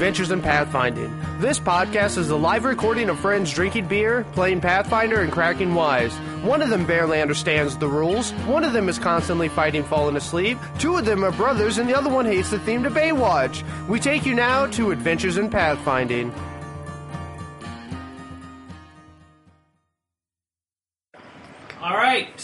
Adventures in Pathfinding. This podcast is a live recording of friends drinking beer, playing Pathfinder, and cracking wise. One of them barely understands the rules, one of them is constantly fighting falling asleep, two of them are brothers, and the other one hates the theme to Baywatch. We take you now to Adventures in Pathfinding. Alright,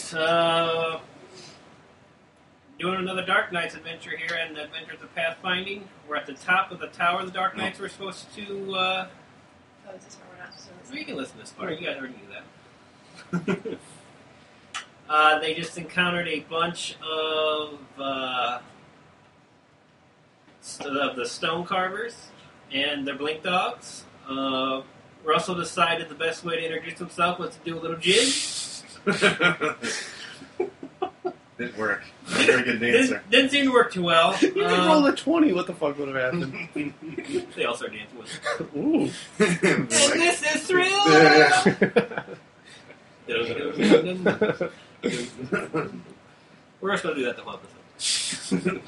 doing another Dark Knights adventure here in the Adventures of Pathfinding. We're at the top of the tower of the Dark Knights. We're supposed to, Oh, is this where we're not supposed to listen? you can listen to this part. You guys already knew that. They just encountered a bunch of the stone carvers and their blink dogs. Russell decided the best way to introduce himself was to do a little jig. Didn't work. Not a very good dancer. Didn't seem to work too well. You could roll a 20, what the fuck would have happened? They all started dancing with it. Ooh. And this is thrill! We're just going to do that the whole episode.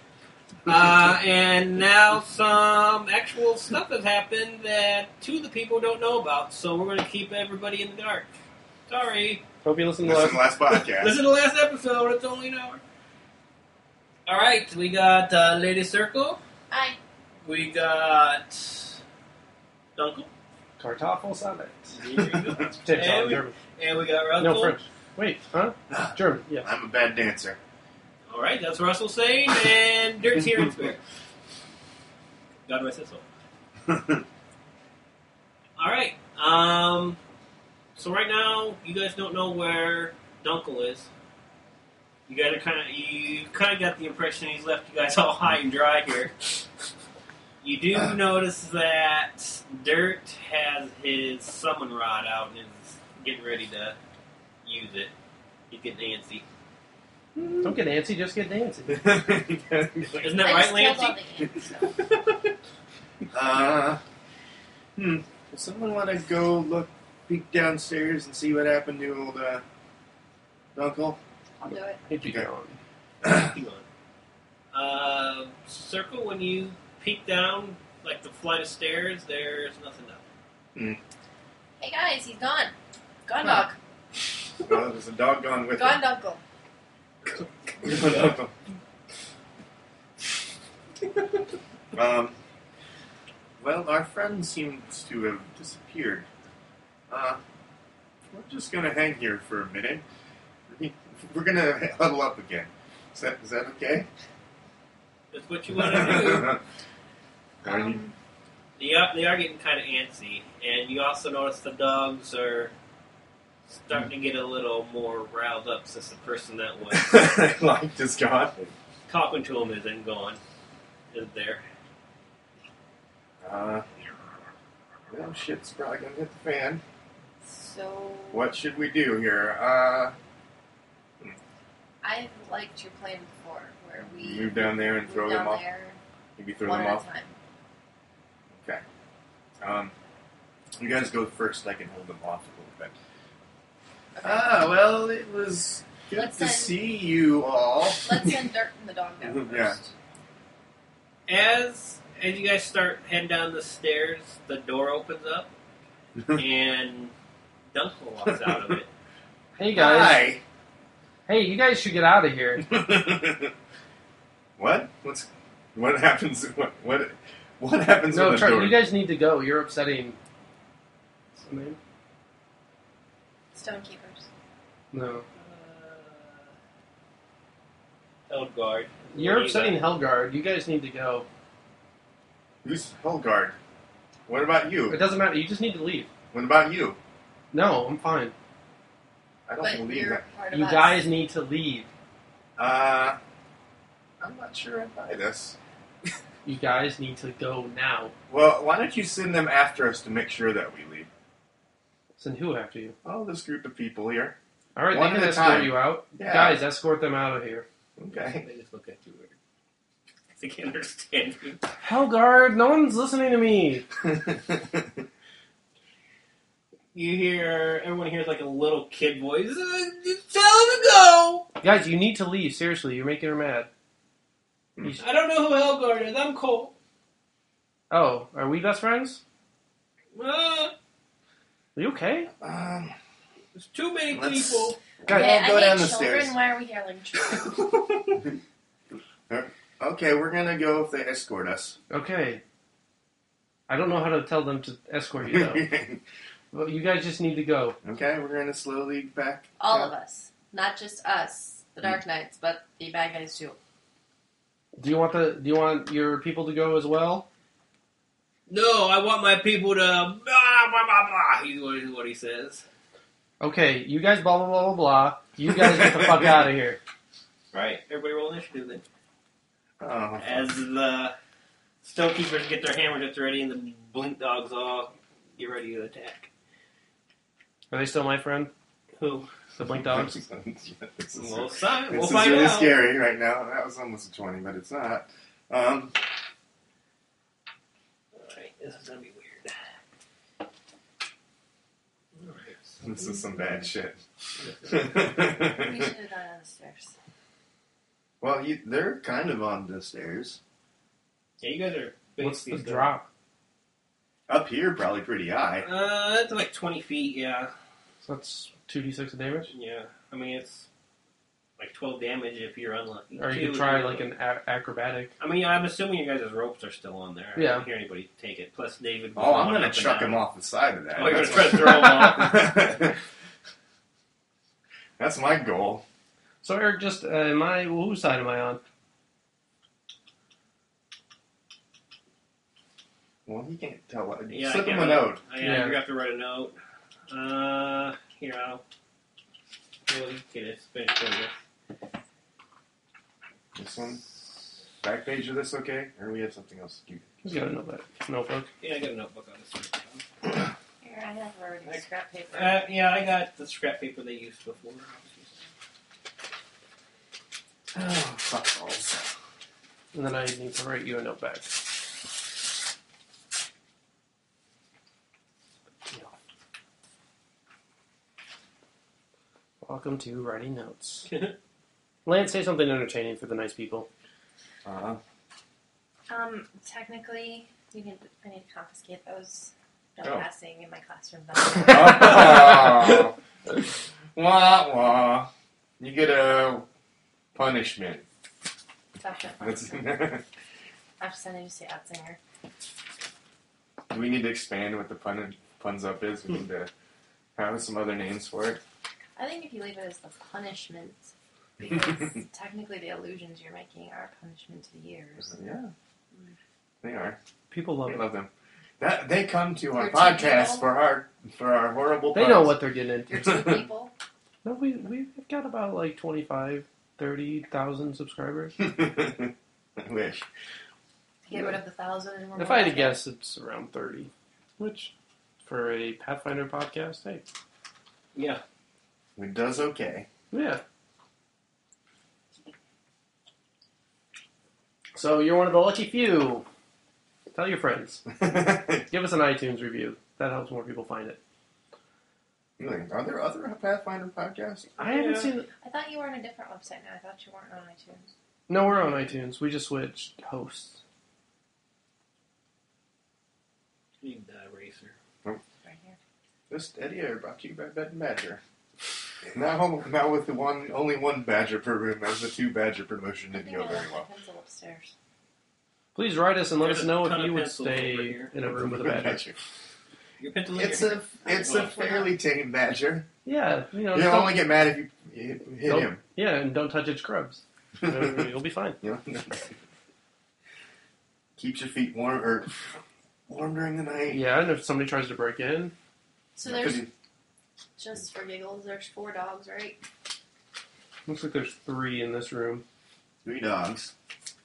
And now some actual stuff has happened that two of the people don't know about, so we're going to keep everybody in the dark. Sorry. Hope you listened to Listen to the last podcast. Listen to the last episode, it's only an hour. Alright, we got Lady Circle. Hi. We got Dunkel. Kartoffel salad. There you go. It's potato salad, and, German. and we got Russell. No, French. Wait, huh? German, yes. I'm a bad dancer. Alright, that's Russell saying, and Dirt's here in spirit. God rest his soul. Alright, so right now, you guys don't know where Dunkel is. You guys are you kind of got the impression he's left you guys all high and dry here. You do notice that Dirt has his summon rod out and is getting ready to use it. He's getting antsy. Don't get antsy, just get dancy. Isn't that I right, just killed all Lancy? the ants, so. Does someone want to go peek downstairs and see what happened to old Uncle? I'll do it. He'd be Okay. gone. Keep on. Circle, when you peek down, like the flight of stairs, there's nothing up. Hey guys, he's gone. Gone dog. Well, there's a dog gone with Gone uncle. him. Well, our friend seems to have disappeared. We're just gonna hang here for a minute. We're gonna huddle up again. Is that okay? That's what you want to do. Are you- They are getting kind of antsy, and you also notice the dogs are starting to get a little more riled up since the person that was like this god? talking to them isn't gone, is there. Well, shit's probably gonna hit the fan. So, What should we do here? I've liked your plan before, where we Move down there and throw move them down off? there Maybe throw one them at off? a time. Okay. You guys go first. I can hold them off a little bit. Okay. Well, it was good Let's to send- see you all. Let's send Dirt and the dog down first. Yeah. As you guys start heading down the stairs, the door opens up, and Dunkel walks out of it. Hey, guys. Hi. Hey, you guys should get out of here. What? What happens? What happens No, when the door? Charlie, you guys need to go. You're upsetting... What's the name? Stonekeepers. No. Eldgard. You're upsetting Helgard. You guys need to go. Who's Helgard? What about you? It doesn't matter. You just need to leave. What about you? No, I'm fine. I don't But believe you're that. part of You us. guys need to leave. I'm not sure I buy this. You guys need to go now. Well, why don't you send them after us to make sure that we leave? Send who after you? Oh, this group of people here. All right, One they can at a escort time. you out. Yeah. Guys, escort them out of here. Okay. They just look at you weird. They can't understand you. Helgard, no one's listening to me. You hear, everyone hears like a little kid voice. Just tell him to go! Guys, you need to leave. Seriously, you're making her mad. I don't know who Helgard is. I'm Cole. Oh, are we best friends? Uh, Are you okay? there's too many Let's- people. Guys, Okay, go I down hate the children. stairs. Why are we here like children? Okay, we're gonna go if they escort us. okay. I don't know how to tell them to escort you, though. Well, you guys just need to go. Okay, we're gonna slowly back. All down. of us, not just us, the Dark Knights, but the bad guys too. Do you want your people to go as well? No, I want my people to blah, blah, blah, blah. He's what he says. Okay, you guys blah blah blah blah blah. You guys get the fuck out of here. Right, everybody roll initiative then. Oh, As the Stonekeepers get their hammers ready and the Blink Dogs all get ready to attack. Are they still my friend? Who? The Blink Dogs? This is, We'll this find is really out. scary right now. That was almost a 20, but it's not. Alright, this is gonna be weird. Alright. This is some bad shit. We should have gone down the stairs. Well, they're kind of on the stairs. Yeah, you guys are big. What's the speed drop? Up here, probably pretty high. It's like 20 feet, yeah. So that's 2d6 of damage? Yeah. I mean, it's like 12 damage if you're unlucky. Or you Two could try if like you're an acrobatic. I mean, I'm assuming you guys' ropes are still on there. I Yeah. don't hear anybody take it. Plus, David. was Oh, I'm going gonna up and chuck down. him off the side of that. Oh, you're That's gonna try to throw him off. That's my goal. So Eric, just whose side am I on? Well, he can't tell. Yeah, Slip I him can't a really- note. Yeah, Yeah. you have to write a note. Here, I'll. Well, you can just finish doing this. This one. Back page of this, okay? Or we have something else? He's got a notebook. Yeah, I got a notebook on this. Here, I have already scrap paper. Yeah, I got the scrap paper they used before. Oh, fuck balls. And then I need to write you a note back. Welcome to writing notes. Lance, say something entertaining for the nice people. Technically, I need to confiscate those. No Oh. passing in my classroom. Oh. Wah, wah. You get a punishment. That's- I'm just sending you to say Atzinger. Do we need to expand what the puns up is? We need to have some other names for it. I think if you leave it as the punishment, because technically the illusions you're making are punishment to the ears. Yeah, they are. People love We it. love them. That they come to our Your two podcast people? for our horrible. They puns. know what they're getting You're into. two people. No, we've got about like 25, 30,000 subscribers. I wish. Get rid of the 1,000 and we're If I had to more guess, it's around 30. Which, for a Pathfinder podcast, hey. Yeah. It does okay. Yeah. So you're one of the lucky few. Tell your friends. Give us an iTunes review. That helps more people find it. Are there other Pathfinder podcasts? I haven't Yeah. seen it. I thought you were on a different website now. I thought you weren't on iTunes. No, we're on iTunes. We just switched hosts. Need the eraser. Right here. This Eddie Air brought to you by Bed and Badger. Now with the only one Badger per room, as the 2 Badger promotion I didn't think go I very left my well. pencil upstairs. Please write us and let There's us a know ton if of you would pencils over stay here. in a room with a badger. Your pencil in It's your a fairly tame Badger. Yeah, you know. You'll don't- only get mad if you hit don't- him. Yeah, and don't touch its grubs. You'll be fine. You know? Keeps your feet warm during the night. Yeah, and if somebody tries to break in, So there's, just for giggles, there's 4 dogs, right? looks like there's 3 in this room. 3 dogs.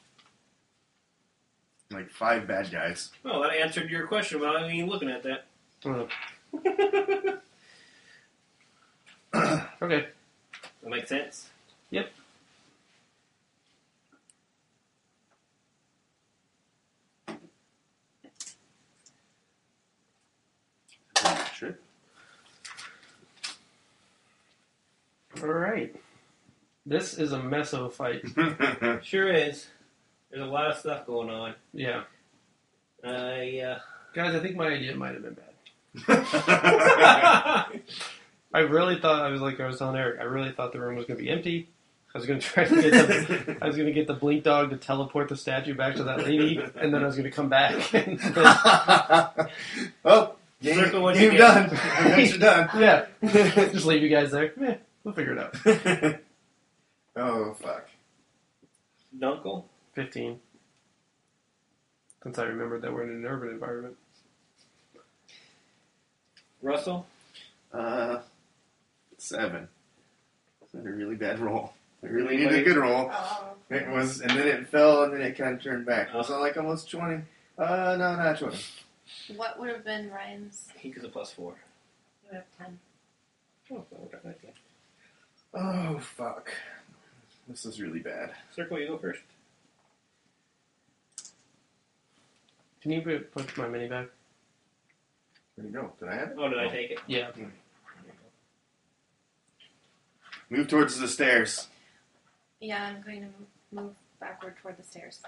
Like 5 bad guys. Well, that answered your question without even looking at that. Okay. That makes sense. Yep. Trip. All right. This is a mess of a fight. Sure is. There's a lot of stuff going on. Yeah. Guys, I think my idea might have been bad. Uh, I really thought I was telling Eric. I really thought the room was going to be empty. I was going to try to get the blink dog to teleport the statue back to that lady, and then I was going to come back. And Oh, Circle what game you done. Adventure done. yeah, just leave you guys there. We'll figure it out. Oh, fuck. Dunkel? 15. Since I remembered that we're in an urban environment. Russell? 7. That's a really bad roll. I really need a good roll. Oh. It was, and then it fell, and then it kind of turned back. Was I like almost 20? No, not 20. What would have been Ryan's? He gets a +4. You would have 10. Oh, okay. Oh, fuck. This is really bad. Circle, you go first. Can you put my mini back? Where'd you go? Did I have it? Oh, did I take it? Yeah. Move towards the stairs. Yeah, I'm going to move backward toward the stairs.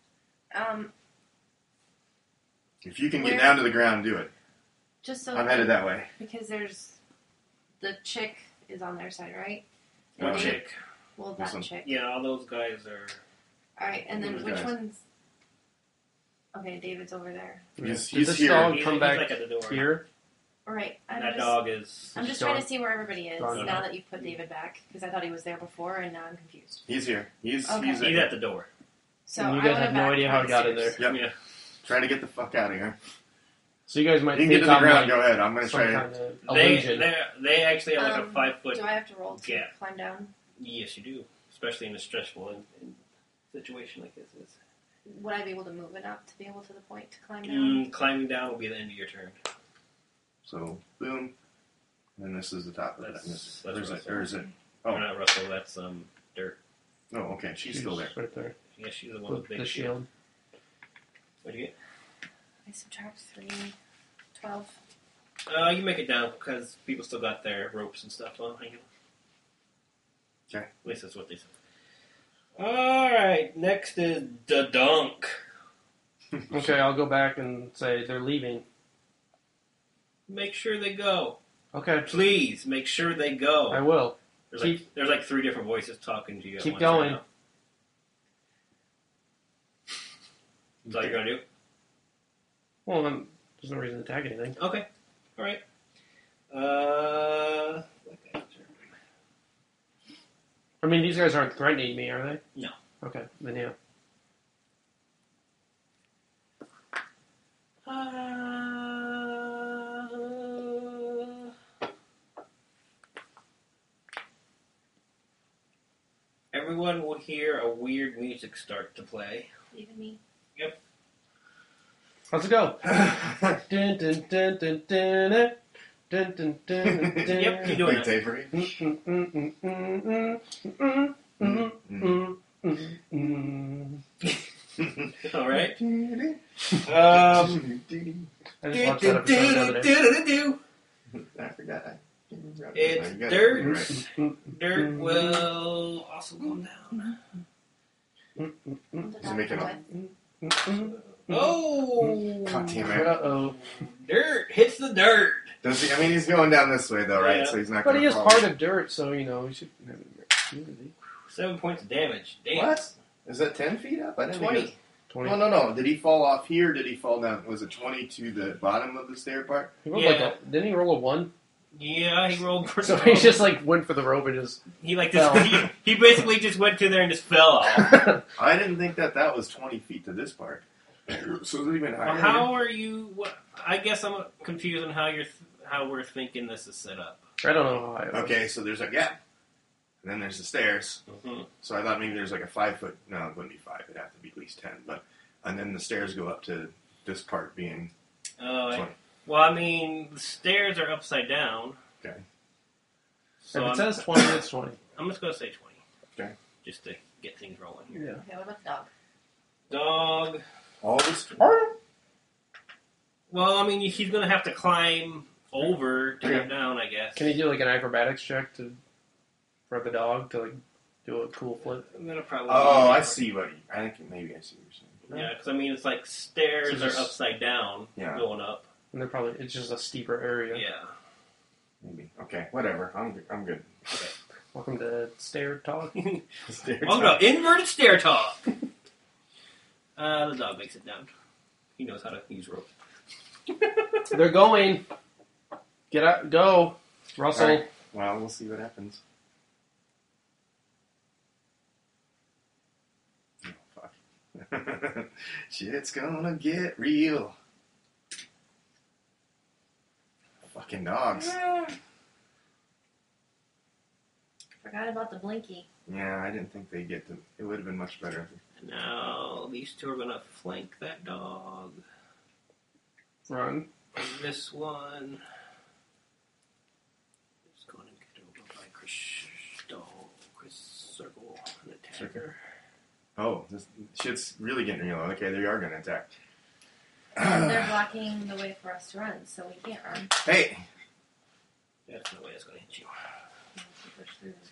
If you can get Where- down to the ground, do it. Just so I'm headed that way. because there's the chick is on their side, right? Oh, They- Chick. Well, This that one. chick. Yeah, all those guys are... All right, and then Those which guys. one's? Okay, David's over there. He's Did this here. dog He's come he's back like at the door. here? All right, I'm That just, dog is... I'm just Gone. trying to see where everybody is Gone. now that you've put David back because I thought he was there before and now I'm confused. He's here. He's Okay. he's He's at the door. So And you I guys went have no back idea toward how the it got in stairs. there. Yep. Yeah. Trying to get the fuck out of here. So you guys might You can get think to the I'm ground. like Go ahead. I'm gonna some try to. kind of illusion. They actually have like a 5 foot... Do I have to roll to Yeah. climb down? Yes, you do. Especially in a stressful situation like this is. Would I be able to move enough to be able to the point to climb down? Climbing down will be the end of your turn. So boom, and this is the top of it. That's There's Russell. it. Or is it? Oh. Oh, Not Russell, that's Dirt. oh, okay. She's still there. Right there. Yeah, she's the one with With the big the shield. What'd you get? I subtract 3, 12. You make it down because people still got their ropes and stuff on. Hanging. Okay. At least that's what they said. Alright, next is the dunk. Okay, I'll go back and say they're leaving. Make sure they go. Okay, Please, make sure they go. I will. There's like 3 different voices talking to you at Keep once going. right now. Is that all you're going to do? Well, there's no reason to attack anything. Okay. Alright. I mean, these guys aren't threatening me, are they? No. Okay, then yeah. Everyone will hear a weird music start to play. Even me. How's it go? Dun, dun, dun, dun, dun, dun. Dun, dun, dun, dun, dun. Yep, keep doing Big that. tapery. Alright. I just watched that episode the other day. I forgot. It's You got it. Dirt. You're right. Dirt will also go down. Does it make it up? Oh! God damn it. Uh-oh. Dirt hits the dirt. Does he? I mean, he's going down this way though, right? Yeah. So he's not. But gonna he is fall. part of dirt, so, you know, we should have immunity. 7 points of damage. Damn. What? Is that 10 feet up? I didn't think 20. it was- 20. No. Did he fall off here? Did he fall down? Was it 20 to the bottom of the stair part? He rolled Yeah. didn't he roll a 1? Yeah, he rolled for So the he rope. just, like, went for the rope and just... He like fell. this. He basically just went to there and just fell off. I didn't think that was 20 feet to this part. So it's even higher. Well, how are you? What, I guess I'm confused on how we're thinking this is set up. I don't know how I... Okay, so there's a gap, and then there's the stairs. Mm-hmm. So I thought maybe there's like a 5 foot. No, it wouldn't be 5. It'd have to be at least 10. But and then the stairs go up to this part being 20. Well, I mean, the stairs are upside down. Okay. So If it says 20, it's 20. I'm just going to say 20. Okay. Just to get things rolling here. Yeah. Okay, what about the dog? Dog. All this. Well, I mean, he's going to have to climb over to get down, I guess. Can he do, like, an acrobatics check for the dog to, like, do a cool flip? I'm going to probably... Oh, I see what. I think maybe I see what you're saying. Yeah, because I mean, it's like stairs So are just- upside down Yeah. going up. And they're probably it's just a steeper area. Yeah. Maybe. Okay, whatever. I'm good. Welcome to Stair Talk. Welcome to Inverted Stair Talk. The dog makes it down. He knows how to use rope. They're going. Get out. Go, Russell. All right. Well, we'll see what happens. Oh, fuck. Shit's gonna get real. Fucking dogs. Forgot about the blinky. Yeah, I didn't think they'd get to. It would have been much better. And now these two are going to flank that dog. Run. And this one is going to get over by Chris Circle and attack her. Oh, this shit's really getting real. Okay, they are gonna attack. And they're blocking the way for us to run, so we can't run. Hey! That's no way that's going to hit you. We have to push through.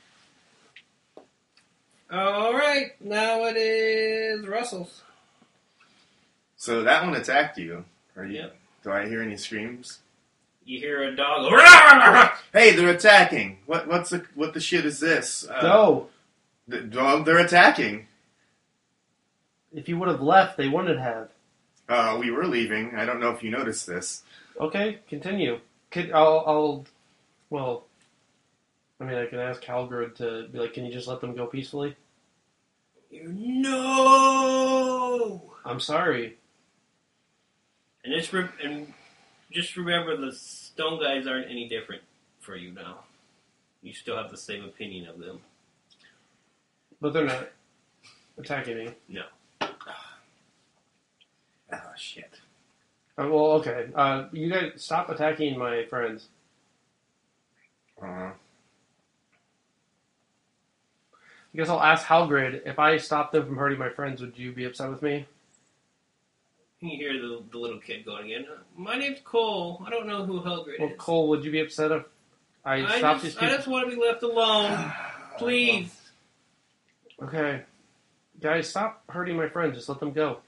All right, now it is Russell's. So that one attacked you. Are you? Yep. Do I hear any screams? You hear a dog go, Hey, they're attacking! What the shit is this? Go. They're attacking. If you would have left, they wouldn't have. We were leaving. I don't know if you noticed this. Okay, continue. Well, I mean, I can ask Halgrid to be like, can you just let them go peacefully? No! I'm sorry. And just remember, the stone guys aren't any different for you now. You still have the same opinion of them. But they're not attacking me. No. Oh, shit. Well, okay. You guys stop attacking my friends. Uh, I guess I'll ask Halgrid, if I stop them from hurting my friends, would you be upset with me? You hear the little kid going again. My name's Cole. I don't know who Helgrid Well, is. Cole, would you be upset if I stopped these I people? just want to be left alone. Please. Okay. Guys, stop hurting my friends. Just let them go.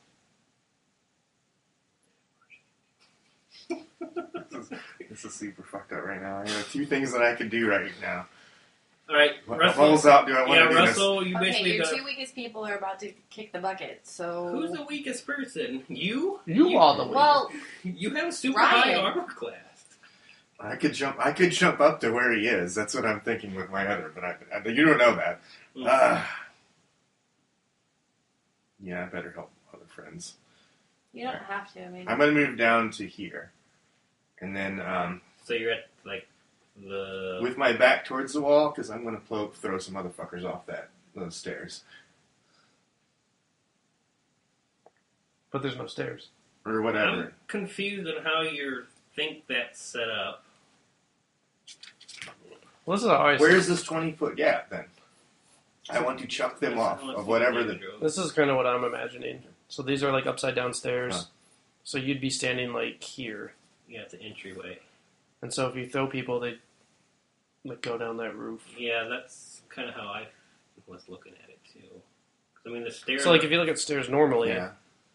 this is super fucked up right now. I have two things that I could do right now. All right, What Russell. balls out do I want Yeah, to do Russell, you Okay, basically your got... two weakest people are about to kick the bucket, so... Who's the weakest person? You? You are the weakest. Well, You have a super Ryan. high armor class. I could jump up to where he is. That's what I'm thinking with my other, but I you don't know that. Yeah, I better help other friends. you don't have to, I mean... I'm gonna move down to here, and then So you're at, like, the... with my back towards the wall, because I'm gonna throw some motherfuckers off those stairs But there's no stairs. or whatever. I'm confused on how you think that's set up. Well, this is how I Where's this 20-foot gap then? I want to chuck them off of whatever the. This is kind of what I'm imagining. So these are like upside down stairs. Huh. So you'd be standing like here. Yeah, it's an entryway. And so if you throw people, they like go down that roof. Yeah, that's kind of how I was looking at it, too. 'Cause, I mean, the stairs... So like if you look at stairs normally, Yeah.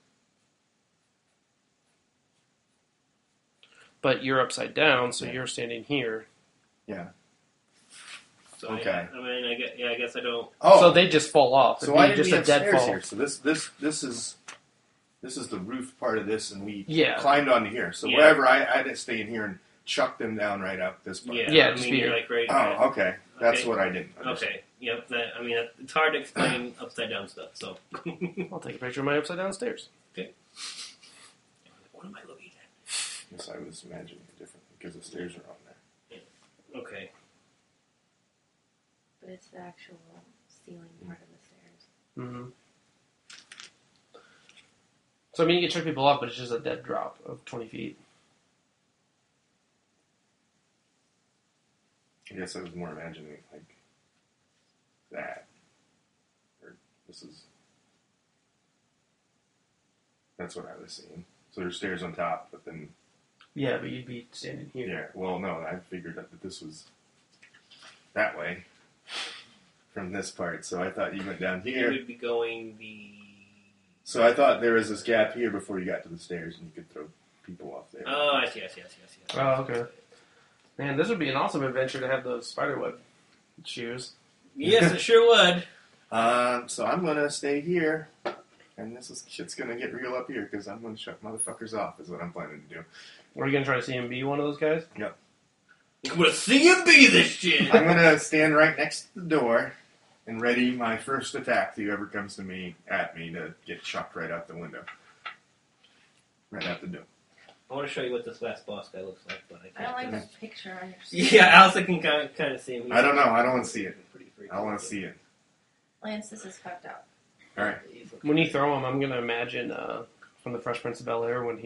but you're upside down, so Yeah. you're standing here. Yeah. So, Okay. I guess I don't... Oh. So they just fall off. So It'd why be did just we a have dead stairs fall. here? So this is the roof part of this, and we Yeah. climbed onto here. So Yeah. wherever I had to stay in here and chuck them down right out this part. Yeah, Yeah, I just mean, be you're here. like right... Oh, okay. That's Okay. what I didn't understand. Okay, yep, it's hard to explain upside down stuff, so... I'll take a picture of my upside down stairs. What am I looking at? Yes, I was imagining it differently because the stairs are on there. Okay. But it's the actual ceiling part of the stairs. Mm-hmm. So I mean, you can check people off, but it's just a dead drop of 20 feet. I guess I was more imagining it like that. Or this is. That's what I was seeing. So there's stairs on top, but then. Yeah, but you'd be standing here. Yeah, well, no, I figured out that this was that way from this part, so I thought you went down You here. would be going the So I thought there was this gap here before you got to the stairs, and you could throw people off there. Oh, I see. Oh, okay. Man, this would be an awesome adventure to have those spiderweb shoes. Yes, it sure would. So I'm gonna stay here, and shit's gonna get real up here because I'm gonna shut motherfuckers off. Is what I'm planning to do. Are you gonna try to see him be one of those guys? Yep. I'm gonna see him be this shit. I'm gonna stand right next to the door and ready my first attack to whoever comes at me to get chucked right out the window. Right out the door. I want to show you what this last boss guy looks like, but I I don't can't. like the picture on your screen. Yeah, I was thinking kind of see him. I don't know. I don't want to see it. Pretty freaky. I want to see it. Lance, this is fucked up. All right. When you throw him, I'm gonna imagine from the Fresh Prince of Bel-Air when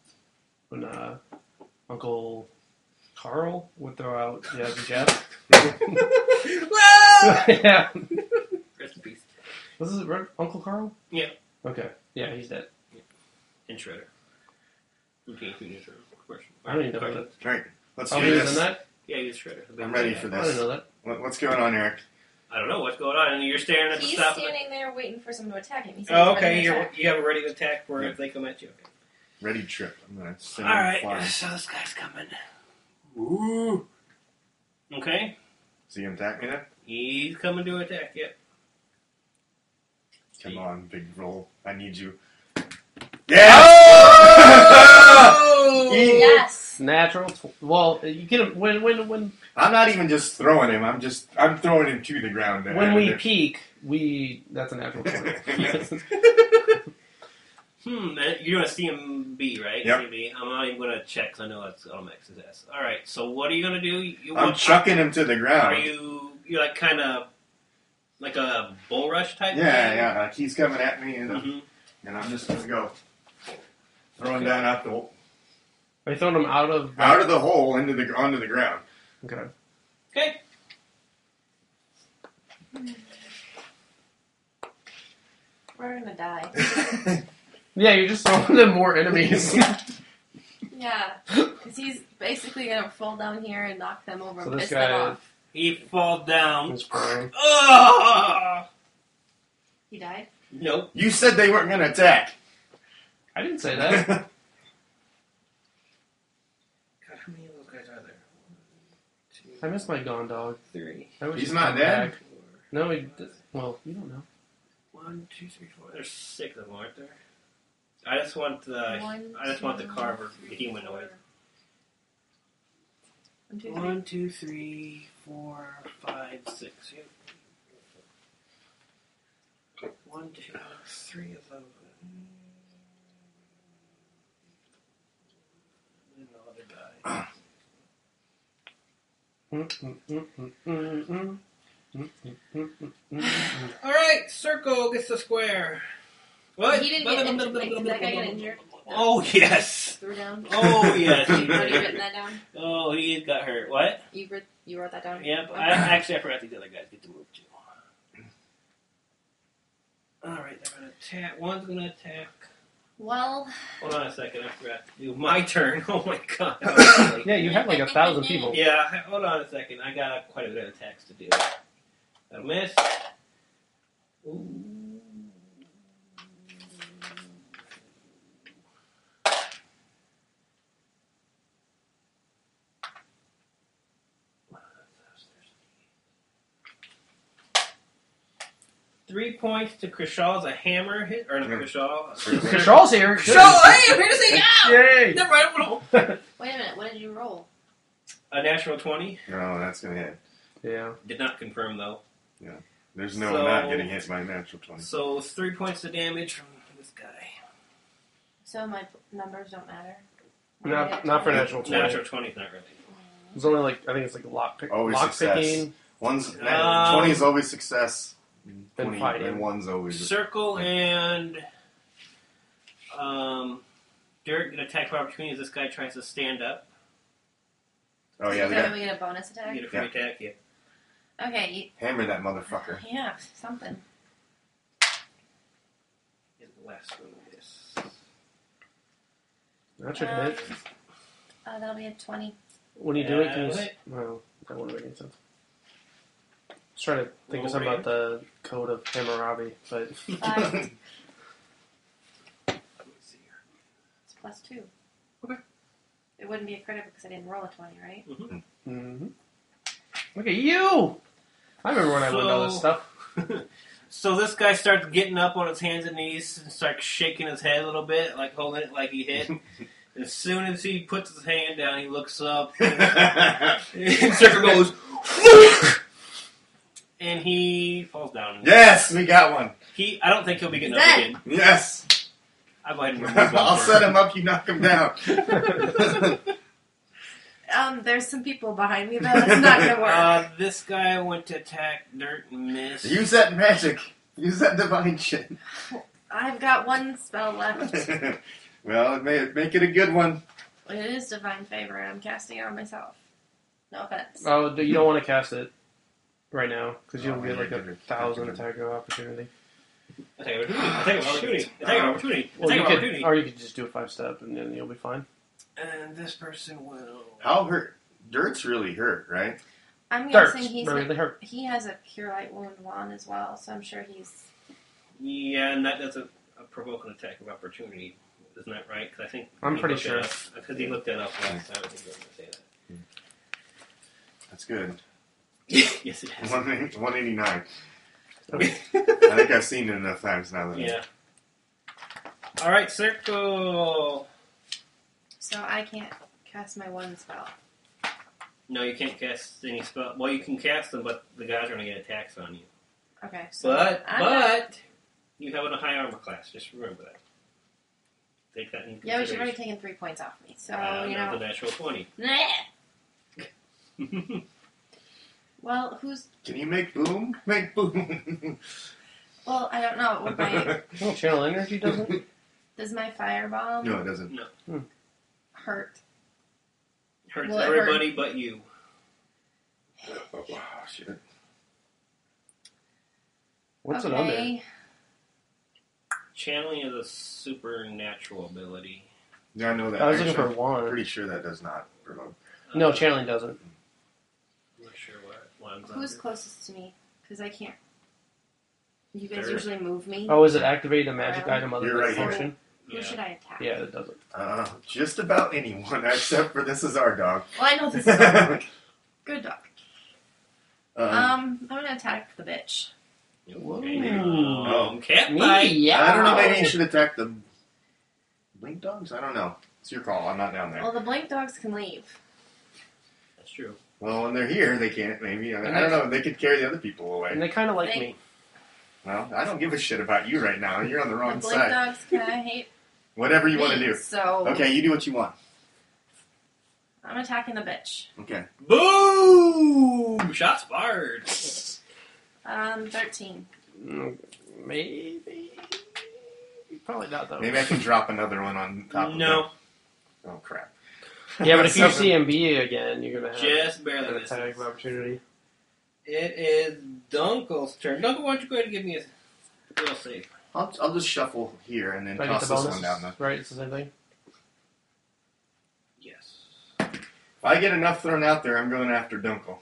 Uncle Carl would throw out Jazzy Jeff. Yeah. Rest in peace. Was it Uncle Carl? Yeah. Okay. Yeah, he's dead. And Shredder. Okay, Shredder. Of course. I don't even know that. All right. Let's Oh, do he was in this. that? Yeah, he's Shredder. I'm ready for I didn't this. know that. What's going on, Eric? I don't know what's going on, and you're staring at the He's top of it. standing there waiting for someone to attack him. He said Oh, he's ready okay. to attack. You have a ready to attack for Yeah. if they come at you. Okay. Ready trip. I'm gonna send All him right. flying. So this guy's coming. Ooh. Okay. See him attack me then? He's coming to attack. Yep. Come on, big roll. I need you. Yeah! Oh! Yes. Natural. Well, you get him when I'm not even just throwing him. I'm throwing him to the ground. when we peak, that's a natural 20. You're gonna see him be right? Yep. CB. I'm not even gonna check 'cause I know that's automatic success. All right. So what are you gonna do? I'm chucking him to the ground. Are you're like kind of like a bull rush type? Yeah. Like he's coming at me, and, Mm-hmm. and I'm just gonna go throwing down out the Are you throwing him out of the hole onto the ground. Okay. Okay. We're gonna die. Yeah, you're just throwing them more enemies. Yeah. Because he's basically gonna fall down here and knock them over So and this piss them guy- off. He fall down. He's prone. He died? Nope. You said they weren't gonna attack. I didn't say that. God, how many of those guys are there? 1, 2, I miss my gone dog. 3, I wish He's he'd not come dead? back. No, he. Well, you don't know. 1, 2, 3, 4. There's 6 of them, aren't there? I just want the carver humanoid. 1, 2, 3. 1, 2, 3, 4, 5, 6. Yep. 1, 2, 3 of them. And the other guy. All right, circle gets the square. What? He didn't get injured. Like, did that guy get injured? Oh yes. Threw down? Oh yes. Have you written that down? Oh, he got hurt. What? You wrote that down? Yep. Okay. I forgot the other guys get to move too. All right, they're gonna attack. One's gonna attack. Well, Hold on a second. I forgot to do my turn. Oh my god. Yeah, you had like 1,000 people. Yeah. Hold on a second. I got quite a bit of attacks to do. That'll miss. Ooh. Three points to Krishaw's a hammer hit, or not Krishaw. Krishal's here. Good. Krishaw, hey, I'm here to say yeah! Yay! Never mind, no. wait a minute. What did you roll? A natural 20. No, that's gonna hit. Yeah. Did not confirm though. There's no So- not getting hit by a natural 20. So 3 points of damage from this guy. So my numbers don't matter? Not for natural 20. Natural 20 is not really. It's only like, I think it's like lock Always success. picking. 20 is always success. Then 20 fighting. and 1's always. Circle and Dirt get attack of opportunity as this guy tries to stand up. Oh yeah, Is they that got when we get a bonus attack? Get a free attack, yeah. Okay. hammer that motherfucker. Yeah, something. Get the last one of this. That should hit. That'll be a 20. When you do it, can you... hit. No, that wouldn't make any sense. I was trying to think of Roll something about the code of Hammurabi, but... 5. plus 2. Okay. It wouldn't be a critical because I didn't roll a 20, right? Mm-hmm. Mm-hmm. Look at you! I remember when I learned all this stuff. So this guy starts getting up on his hands and knees and starts shaking his head a little bit, like holding it like he hit. As soon as he puts his hand down, he looks up and Circle goes, and he falls down. Yes, we got one. I don't think he'll be getting up Zed. again. Yes. I'll go ahead and remove one. I'll for set him up, you knock him down. There's some people behind me, though. It's not going to work. This guy went to attack Dirt and miss. Use that magic. Use that divine shit. I've got one spell left. Well, make it a good one. It is Divine Favor, and I'm casting it on myself. No offense. Oh, you don't want to cast it right now, because you'll Oh, get like yeah, 1,000 attack of opportunity. Attack of opportunity. Attack of opportunity. Well, Attack of opportunity. or you could just do a 5-step, and then you'll be fine. And this person will... How hurt? Dirt's really hurt, right? I'm Darts, guessing really hurt. he has a Cure Light Wound wand as well, so I'm sure he's... Yeah, and that's a provoke an attack of opportunity. Isn't that right? Because I think I'm he pretty looked sure. it up. Because he looked that up last time. I think he was going to say that. That's good. Yes, it is. 189. I think I've seen it enough times now. Yeah. All right, Circle. So I can't cast my one spell. No, you can't cast any spell. Well, you can cast them, but the guys are going to get attacks on you. Okay, so But you have a high armor class. Just remember that. Take that into yeah, but you've already consideration. taken 3 points off me, so, The natural 20. Nah. Well, who's... Can you make boom? Make boom. Well, I don't know. Would my, Oh, channel energy doesn't? does my firebomb No, it doesn't. hurt? Hurts Will it everybody but you. Oh, shit. What's it under? Okay. Channeling is a supernatural ability. Yeah, I know that. I was looking Actually, for I'm one. pretty sure that does not provoke. No, channeling doesn't. I'm not sure what one's Who's under. closest to me? Because I can't... You guys Third. usually move me. Oh, is it activate a magic Around. item other You're than right here. function? Who Yeah. should I attack? Yeah, it doesn't. Just about anyone, except for this is our dog. Well, I know this is a dog. Good dog. I'm going to attack the bitch. Whoa. Cat Me? fight. Yeah. I don't know, maybe you should attack the blink dogs? I don't know. It's your call. I'm not down there. Well, the blink dogs can leave. That's true. Well, when they're here, they can't, maybe. I don't know. They could carry the other people And away. they kind of like They- me. Well, I don't give a shit about you right now. You're on the The wrong blink side. dogs kind of hate Whatever you want to me, do. So Okay, you do what you want. I'm attacking the bitch. Okay. Boom! Shots fired. 13. Maybe. Probably not, though. Maybe I can drop another one on top of No, that. Oh, crap. Yeah, but if you Seven. see MB again, you're going to have just barely an missed. attack of opportunity. It is Dunkel's turn. Dunkel, why don't you go ahead and give me a real save? I'll just shuffle here and then Do I get toss the this bonus? one down. Right, it's the same thing. Yes. If I get enough thrown out there, I'm going after Dunkel.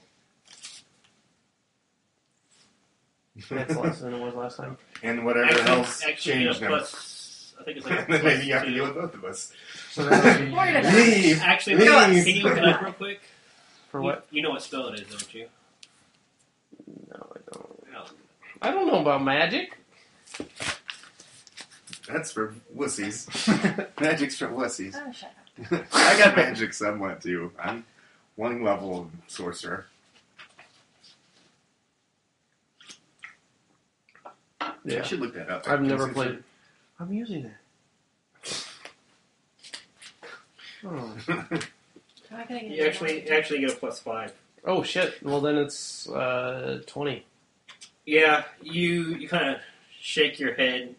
That's less than it was last time. And whatever else Actually, changed now. plus, I think it's like a Then plus maybe you have to 2. deal with both of us. So that would be We're gonna die. Leave! Actually, Leave! can you look it up real quick? for what? You know what spell it is, don't you? No, I don't. Oh. I don't know about magic. That's for wussies. Magic's for wussies. Oh, shut up. I got magic somewhat too. I'm one level of sorcerer. I Yeah. should look that up. I've never played. I'm using that. Oh. How can I get You actually get a plus 5. Oh shit! Well then it's 20. Yeah, you kind of shake your head,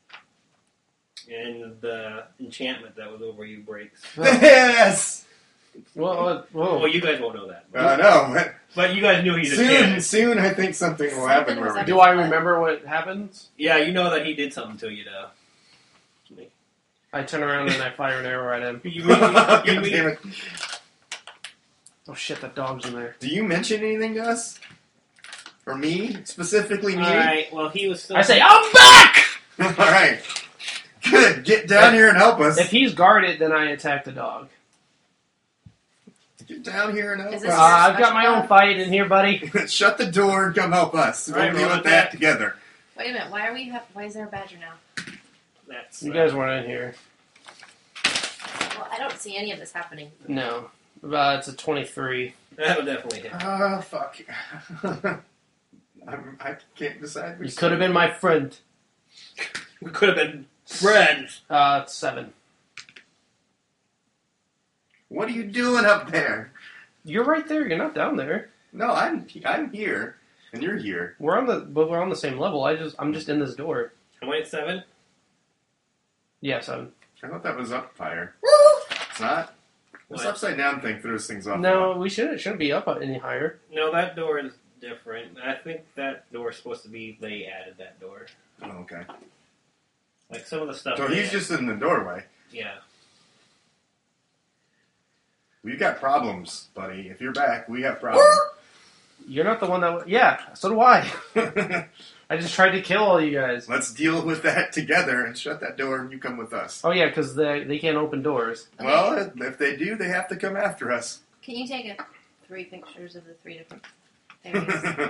and the enchantment that was over you breaks. Yes! Well, Well, you guys won't know that. No. But you guys knew he did Soon, it. soon I think something will happen. Something was Where we up. do I remember what happens? Yeah, you know that he did something to you, though. I turn around and I fire an arrow at him. You God mean, damn it. Oh shit! That dog's in there. Do you mention anything to us? Or me? Specifically me? Alright, well, he was still... I say I'm back. Alright. Good. should get down here and help us. If he's guarded, then I attack the dog. Get down here and help Is us. this I've got my own fight in here, buddy. Shut the door and come help us. We'll Right, deal roll with attack. that together. Wait a minute. Why is there a badger now? That's You guys weren't in here. Well, I don't see any of this happening. No. It's a 23. that would definitely hit. Oh, fuck. I can't decide. You could have been my friend. We could have been friends. It's 7. What are you doing up there? You're right there. You're not down there. No, I'm here, and you're here. We're on the same level. I'm just in this door. Am I at 7? Yeah, 7. I thought that was up higher. It's not. This What? upside down thing throws things off. No, we shouldn't be up any higher. No, that door is different. I think that door is supposed to be, they added that door. Oh, okay. Like some of the stuff. So they he's added. just in the doorway. Yeah. We've got problems, buddy. If you're back, we have problems. You're not the one that... Yeah, so do I. I just tried to kill all you guys. Let's deal with that together and shut that door and you come with us. Oh, yeah, because they can't open doors. Okay. Well, if they do, they have to come after us. Can you take 3 pictures of the 3 different areas?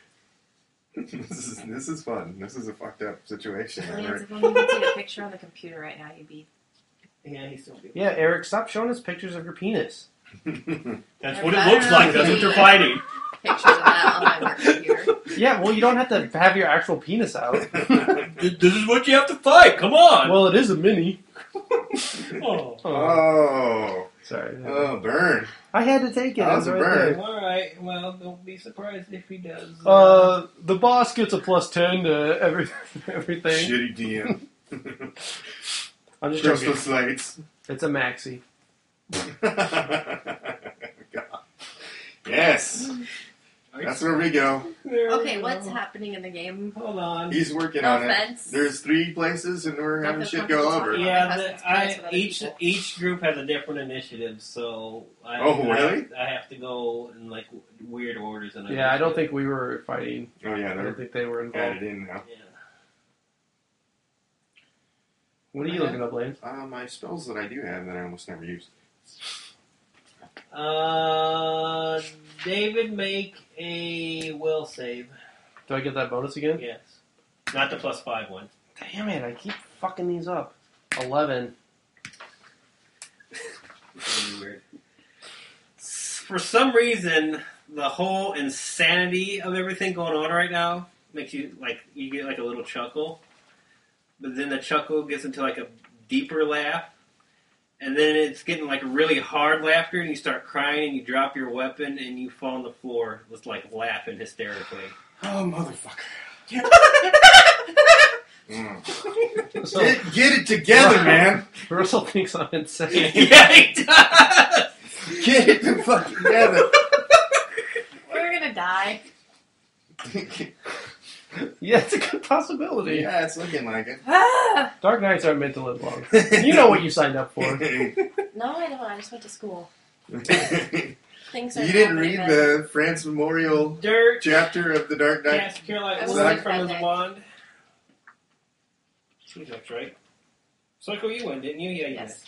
This is fun. This is a fucked up situation. Lance, if only you could see the picture on the computer right now, you'd be... Yeah, he's still. Yeah, Eric, stop showing us pictures of your penis. That's what it looks like. That's what you're fighting. Pictures of that on my work computer. Yeah, well, you don't have to have your actual penis out. This is what you have to fight. Come on. Well, it is a mini. Oh. Oh. Sorry. Oh, burn. I had to take it. That It was a right burn. there. All right. Well, don't be surprised if he does. The boss gets a +10 to everything. Shitty DM. I'm just Crystal joking. slates. It's a maxi. Yes. That's where we go. Okay, what's happening in the game? Hold on. He's working No on offense. it. There's 3 places and we're Not having the shit go fucking over. spot. Yeah, Has experience with other people. each group has a different initiative, so Oh, really? I have to go in like weird orders. And Yeah, I don't think we were fighting. Oh, yeah, I don't they're think they were involved. added in now. Yeah. What are you looking up, Lane? My spells that I do have that I almost never use. David, make a will save. Do I get that bonus again? Yes, not the +5 one. Damn it, I keep fucking these up. 11. It's really weird. For some reason, the whole insanity of everything going on right now makes you you get like a little chuckle, but then the chuckle gets into like a deeper laugh, and then it's getting like really hard laughter, and you start crying, and you drop your weapon, and you fall on the floor with like laughing hysterically. Oh, motherfucker. So, Get it together, man. Russell thinks I'm insane. Yeah, he does. Get it the fuck together. We're gonna die. Yeah, it's a good possibility. Yeah, it's looking like it. Ah! Dark Knights aren't meant to live long. You know what you signed up for. No, I don't. I just went to school. Things are You didn't happening, read man. the France Memorial Dirt. chapter of the Dark Knight? Cast Caroline I Wood wasn't from his that day. wand. That's right. Psycho, you won, didn't you? Yeah, you Yes.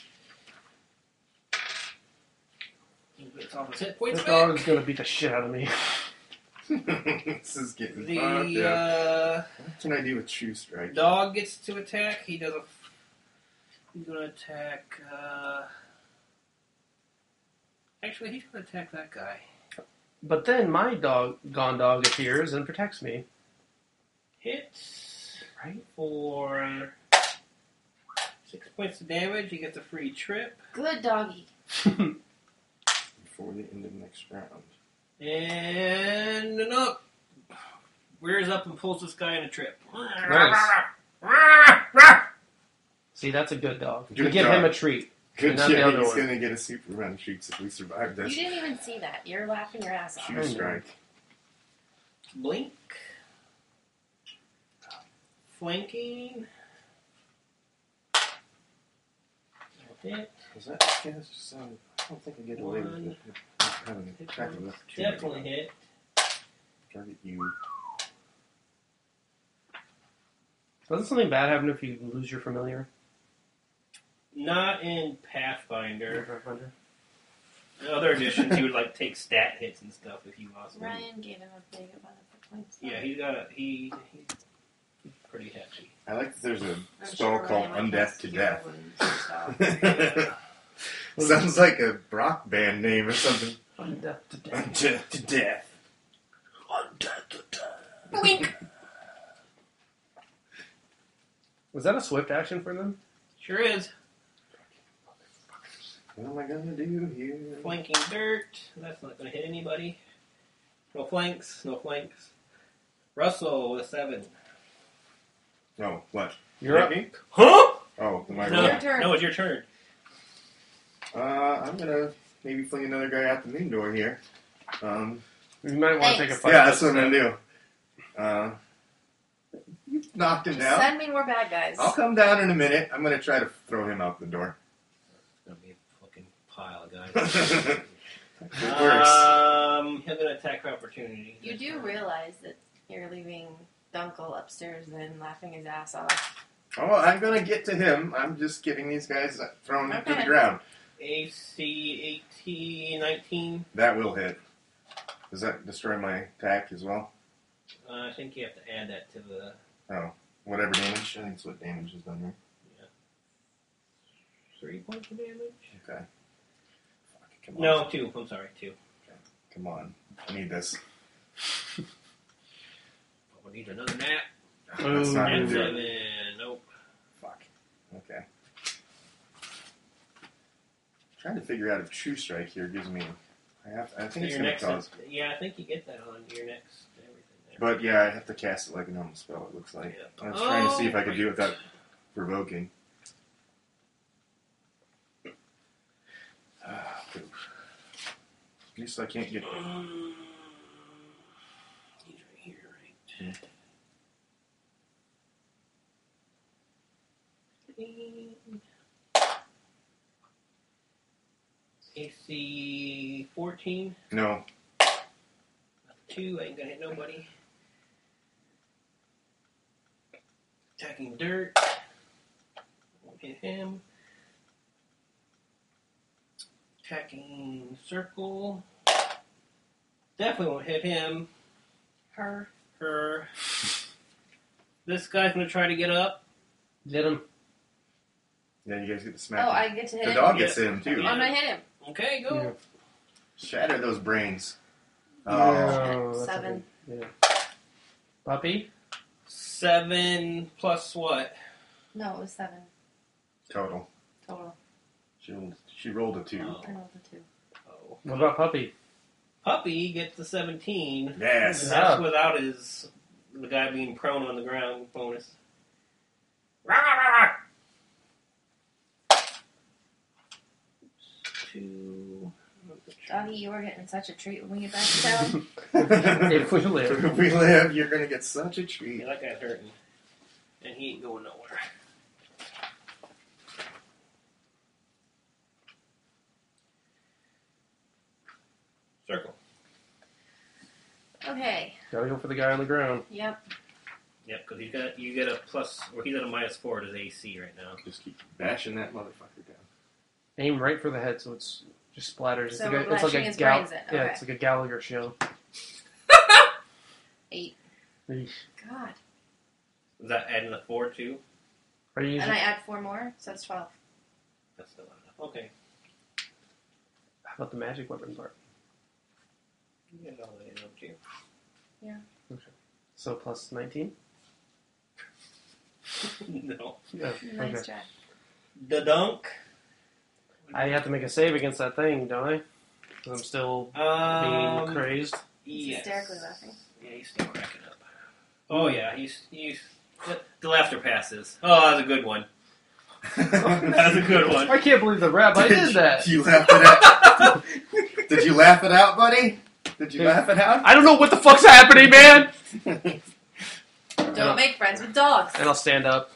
did. He gets all his hit points This back. dog is going to beat the shit out of me. This is getting fucked up. The What can I do with True Strike? dog gets to attack. He does a. He's going to attack. Actually, he's going to attack that guy. But then my gone dog appears and protects me. Hits Right? for 6 points of damage. He gets a free trip. Good doggy. Before the end of next round. And up. Rears up and pulls this guy in a trip. Nice. See, that's a good dog. You Good give dog. him a treat. Good And not the job. other He's one. going to get a Superman treats if we survive You this. didn't even see that. You're laughing your ass off. True Strike. Blink. Flanking. Hit. Was that? Yeah, that's just, I don't think I get away with One. it. Having a tracking with two. Definitely hit. Target you. Doesn't something bad happen if you lose your familiar? Not in Pathfinder. In other editions, he would like take stat hits and stuff if you lost him. Ryan gave him a big amount of points. though. Yeah, he's pretty hefty. I like that there's a I'm spell sure called Ryan Undeath has to cure Death. wounds and stuff. Yeah. Sounds like a rock band name or something. Undeath to death. Undeath to Death. Undeath to death. Wink. Was that a swift action for them? Sure is. What am I gonna do here? Flanking dirt. That's not going to hit anybody. No flanks. No flanks. Russell with 7. Oh, what? You're up. Me? Huh? Oh, am I No, rolling? Your turn. no, it's your turn. I'm gonna maybe fling another guy out the main door here. You might want to take a Thanks. fight. Yeah, that's what I'm gonna do. You knocked him down. Send me more bad guys. I'll come down in a minute. I'm gonna try to throw him out the door. It's going to be a fucking pile of guys. It works. Have an attack opportunity. You do realize that you're leaving Dunkel upstairs and laughing his ass off. Oh, I'm gonna get to him. I'm just getting these guys thrown to the Okay. ground. AC 18, 19. That will hit. Does that destroy my attack as well? I think you have to add that to the. Oh, whatever damage. I think it's what damage is done here. 3 points of damage? Okay. Fuck, come on. No, 2. I'm sorry, 2. Come on. I need this. We need another nap. That's not And gonna do 7. it. Nope. Fuck. Okay. Trying to figure out if True Strike here gives me. I think it's Your gonna next. cause. Yeah, I think you get that on your next everything there. But yeah, I have to cast it like a normal spell. It looks like. Yeah. I was trying to see if I Oh, could do it without provoking. At least I can't get. He's right here, right? AC 14. No. 2 ain't gonna hit nobody. Attacking dirt. Won't hit him. Attacking circle. Definitely won't hit him. Her. Her. This guy's gonna try to get up. Hit him. Yeah, you guys get to smack. Oh, him. I get to hit The him. dog gets him too. Yeah. I'm gonna hit him. Okay, go. Yeah. Shatter those brains. Oh, Oh, that's 7. a good- yeah. Puppy? 7 plus what? No, it was 7 total. total. She rolled a 2. Oh. I rolled a 2. Oh. What about Puppy? Puppy gets the 17. Yes. And that's without the guy being prone on the ground bonus. Rah, rah, rah. 2. Doggy, you are getting such a treat when we get back to town. If we live. If we live, you're gonna get such a treat. Yeah, that guy's hurting. And he ain't going nowhere. Circle. Okay. Gotta go for the guy on the ground. Yep. Yep, because you get a plus, or he's at a -4 to his AC right now. Just keep bashing that motherfucker down. Aim right for the head so it's just splatters. So It's we're like it's like bashing a his Gal- brains in. Yeah, Okay. it's like a Gallagher show. 8. Eesh. God. Is that adding a 4 too? Are you using? And I add 4 more, so that's 12. That's still not enough. Okay. How about the magic weapon part? You get all that up too. So plus 19. No. Yeah. Nice Okay. try. The dunk. I have to make a save against that thing, don't I? 'Cause I'm still being crazy. He's Yes. hysterically laughing. Yeah, he's still cracking up. Oh yeah, he's the laughter passes. Oh, that was a good one. That was a good one. I can't believe the rabbi did that. Did you laugh it out? Did you laugh it out, buddy? Did you laugh it out? I don't know what the fuck's happening, man. Don't make friends with dogs. And I'll stand up.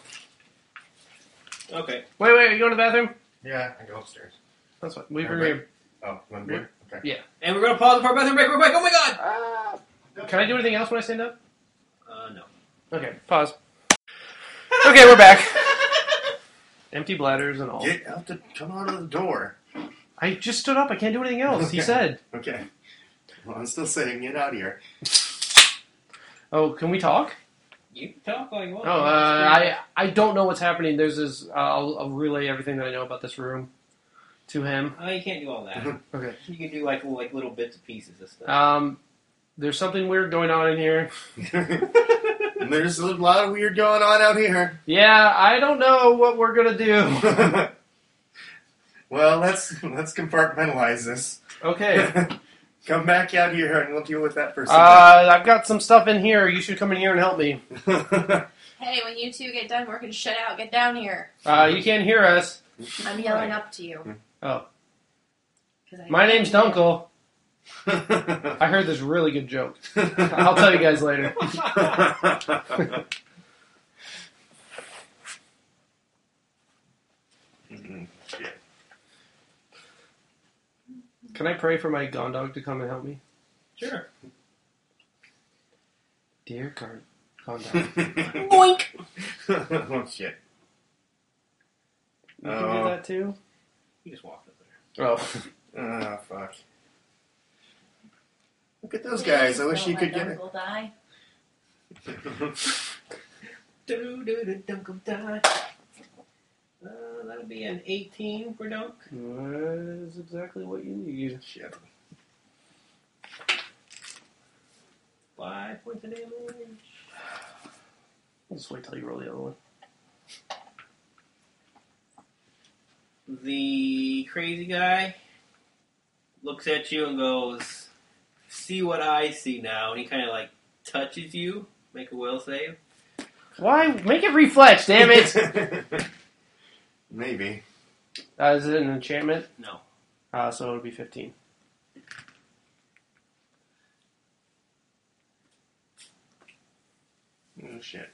Okay. Wait, are you going to the bathroom? Yeah, I go upstairs. That's fine. Leave her Alright. here. Oh, one beer? Okay. And we're gonna pause for a bathroom break real quick. Oh my god! Can I do anything else when I stand up? No. Okay, pause. Okay, we're back. Empty bladders and all. Come out of the door. I just stood up. I can't do anything else. He said. Okay. Well, I'm still saying, get out of here. Oh, can we talk? You can talk all you want. Oh, I don't know what's happening. There's this. I'll relay everything that I know about this room to him. Oh, you can't do all that. Okay. You can do like little bits and pieces of stuff. There's something weird going on in here. There's a lot of weird going on out here. Yeah, I don't know what we're gonna do. Well, let's compartmentalize this. Okay. Come back out here and we'll deal with that first. I've got some stuff in here. You should come in here and help me. Hey, when you two get done working shit out, get down here. You can't hear us. I'm yelling up to you. Oh. 'Cause My name's Dunkel. I heard this really good joke. I'll tell you guys later. Shit. Can I pray for my Gondog to come and help me? Sure. Dear Gondog. Boink! Oh, shit. You can do that too? You just walked up there. Oh. Ah, fuck. Look at those guys. I wish you could get it. Uncle die. That'll be an 18 for Dunk. That is exactly what you need. Shit. 5 points of damage. I'll just wait till you roll the other one. The crazy guy looks at you and goes, "See what I see now," and he kind of like touches you. Make a will save. Why? Make it reflex, damn it! Maybe. Is it an enchantment? No. So it would be 15. Oh, shit.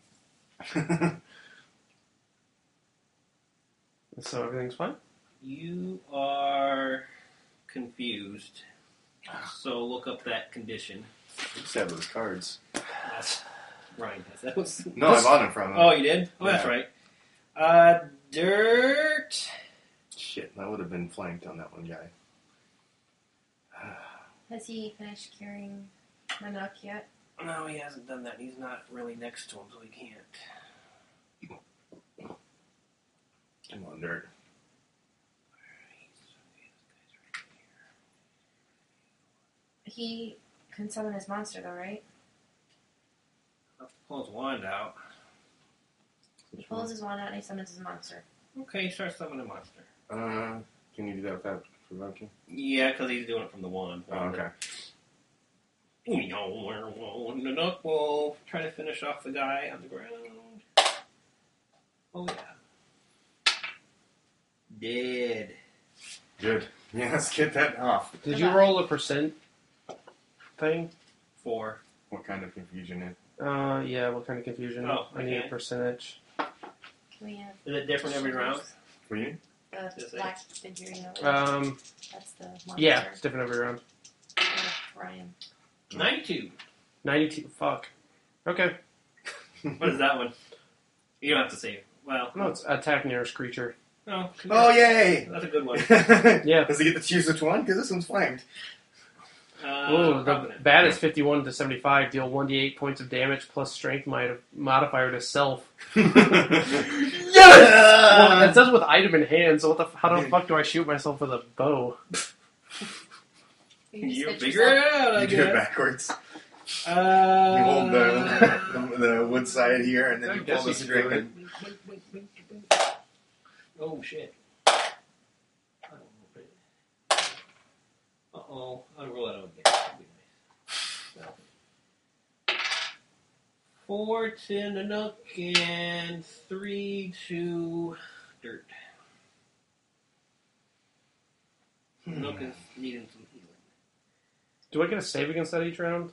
So everything's fine? You are confused. So look up that condition. Just have those cards. That's Ryan has those. No, I bought them from him. Oh, you did? Oh, that's Yeah. right. Dirt. Shit, that would have been flanked on that one guy. Has he finished curing Manuk yet? No, he hasn't done that. He's not really next to him, so he can't. Come on, Dirt. He can summon his monster, though, right? I'll pull his wand out. He pulls his wand out and he summons his monster. Okay, he starts summoning a monster. Can you do that without provoking? Yeah, because he's doing it from the wand. Oh, okay. The Nook will try to finish off the guy on the ground. Oh, yeah. Dead. Good. Yeah, let's get that off. Did you roll a percent thing? 4. What kind of confusion is? Yeah, what kind of confusion? Oh, I need a okay. percentage. Can we have Is it different every round? For you? the Just black figure, you know? That's the monster. Yeah, it's different every round. Ryan. 92. 92. Fuck. Okay. What is that one? You don't have to save. Well, No, it's attack nearest creature. no. Oh, yay! That's a good one. Yeah. Does he get to choose which one? Because this one's flanked. Ooh, the Covenant. baddest 51 to 75. Deal 1d8 points of damage plus strength modifier to self. Yes! Well, it says with item in hand, so how the fuck do I shoot myself with a bow? You just figure it out, I You do it guess. backwards. You hold the wood side here, and then I you guess pull the you could do string. it. And Oh, shit. Uh-oh. I'll roll that out again. That'd be nice. 4 to the Nook and 3 to Dirt. Nook is needing some healing. Do I get a save against that each round?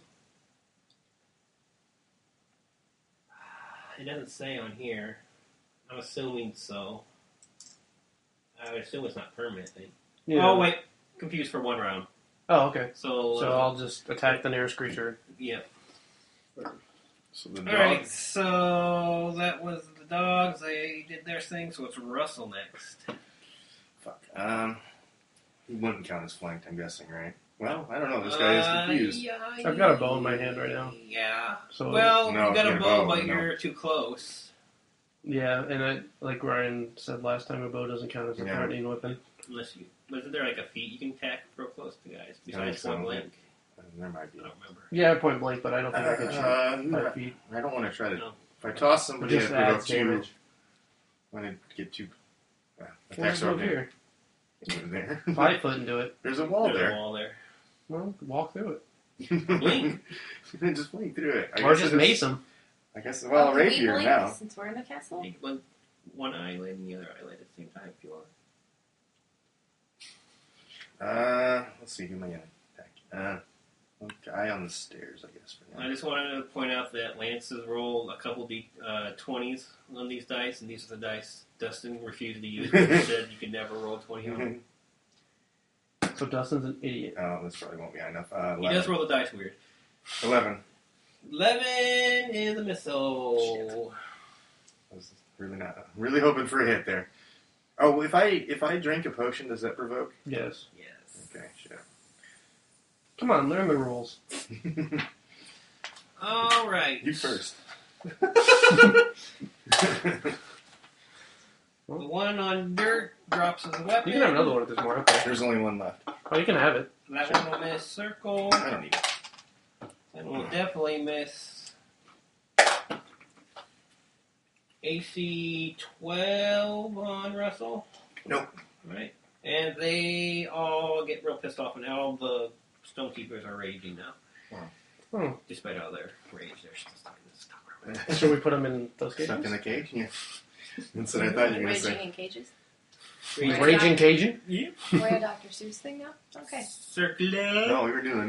It doesn't say on here. I'm assuming so. I would assume it's not permanent. Yeah. Oh, wait. Confused for 1 round. Oh, okay. So I'll just attack the nearest creature. yeah. so the dog. Alright, so that was the the dogs, they did their thing, so it's Russell next. Fuck. He wouldn't count as flanked, I'm guessing, right? Well, I don't know. This guy is confused. Yeah, I've got a bow in my hand right now. Yeah. So Well, No, you got get a a bow, bow, but no. you're too close. yeah, and like Ryan said last time, a bow doesn't count as a Yeah. threatening weapon. Unless you... Wasn't there like a feat you can attack real close to guys? think Besides so. point blank? There might be. I don't remember. Yeah, point blank, but I don't think I can shoot 5 feet. I don't want to try to. No. If I toss somebody Just that provoke adds 2, damage. I want to get 2 We'll attacks just move over here. there. 5 foot into it. There's a wall There's a there. wall there. Well, walk through Blink. Just blink through it. it. Or just mace them. I guess. Well, Can we rapier blink now. Since we're in the castle? You can blink one eyelid and the other eyelid at the same time if you want. Let's see. Who am I gonna attack? Guy on the stairs, I guess. For I now. just wanted to point out that Lance has rolled a couple 20s on these dice, and these are the dice Dustin refused to use. He said you could never roll 20 on them. So Dustin's an idiot. Oh, this probably won't be high enough. He does roll the dice weird. 11. 11 is a missile. I was really hoping for a hit there. Oh, if I drink a potion, does that provoke? Yes. Yes. Okay, shit. Come on, learn the rules. All right. You first. The one on dirt drops as a weapon. You can have another one if there's more up there. There's only one left. Oh, you can have it. That one will miss circle. I don't need it. That one will definitely miss AC 12 on Russell. Nope. Right. And they all get real pissed off, and all the Stonekeepers are raging now. Hmm. Despite all their rage, they're still stuck in this tower. Should we put them in those Stuck in cages? the cage? Yeah. That's what I thought you were going to Raging say. in cages? Raging. Raging Cajun? Yeah. We're a Dr. Seuss thing now? Okay. Circular. No, we were doing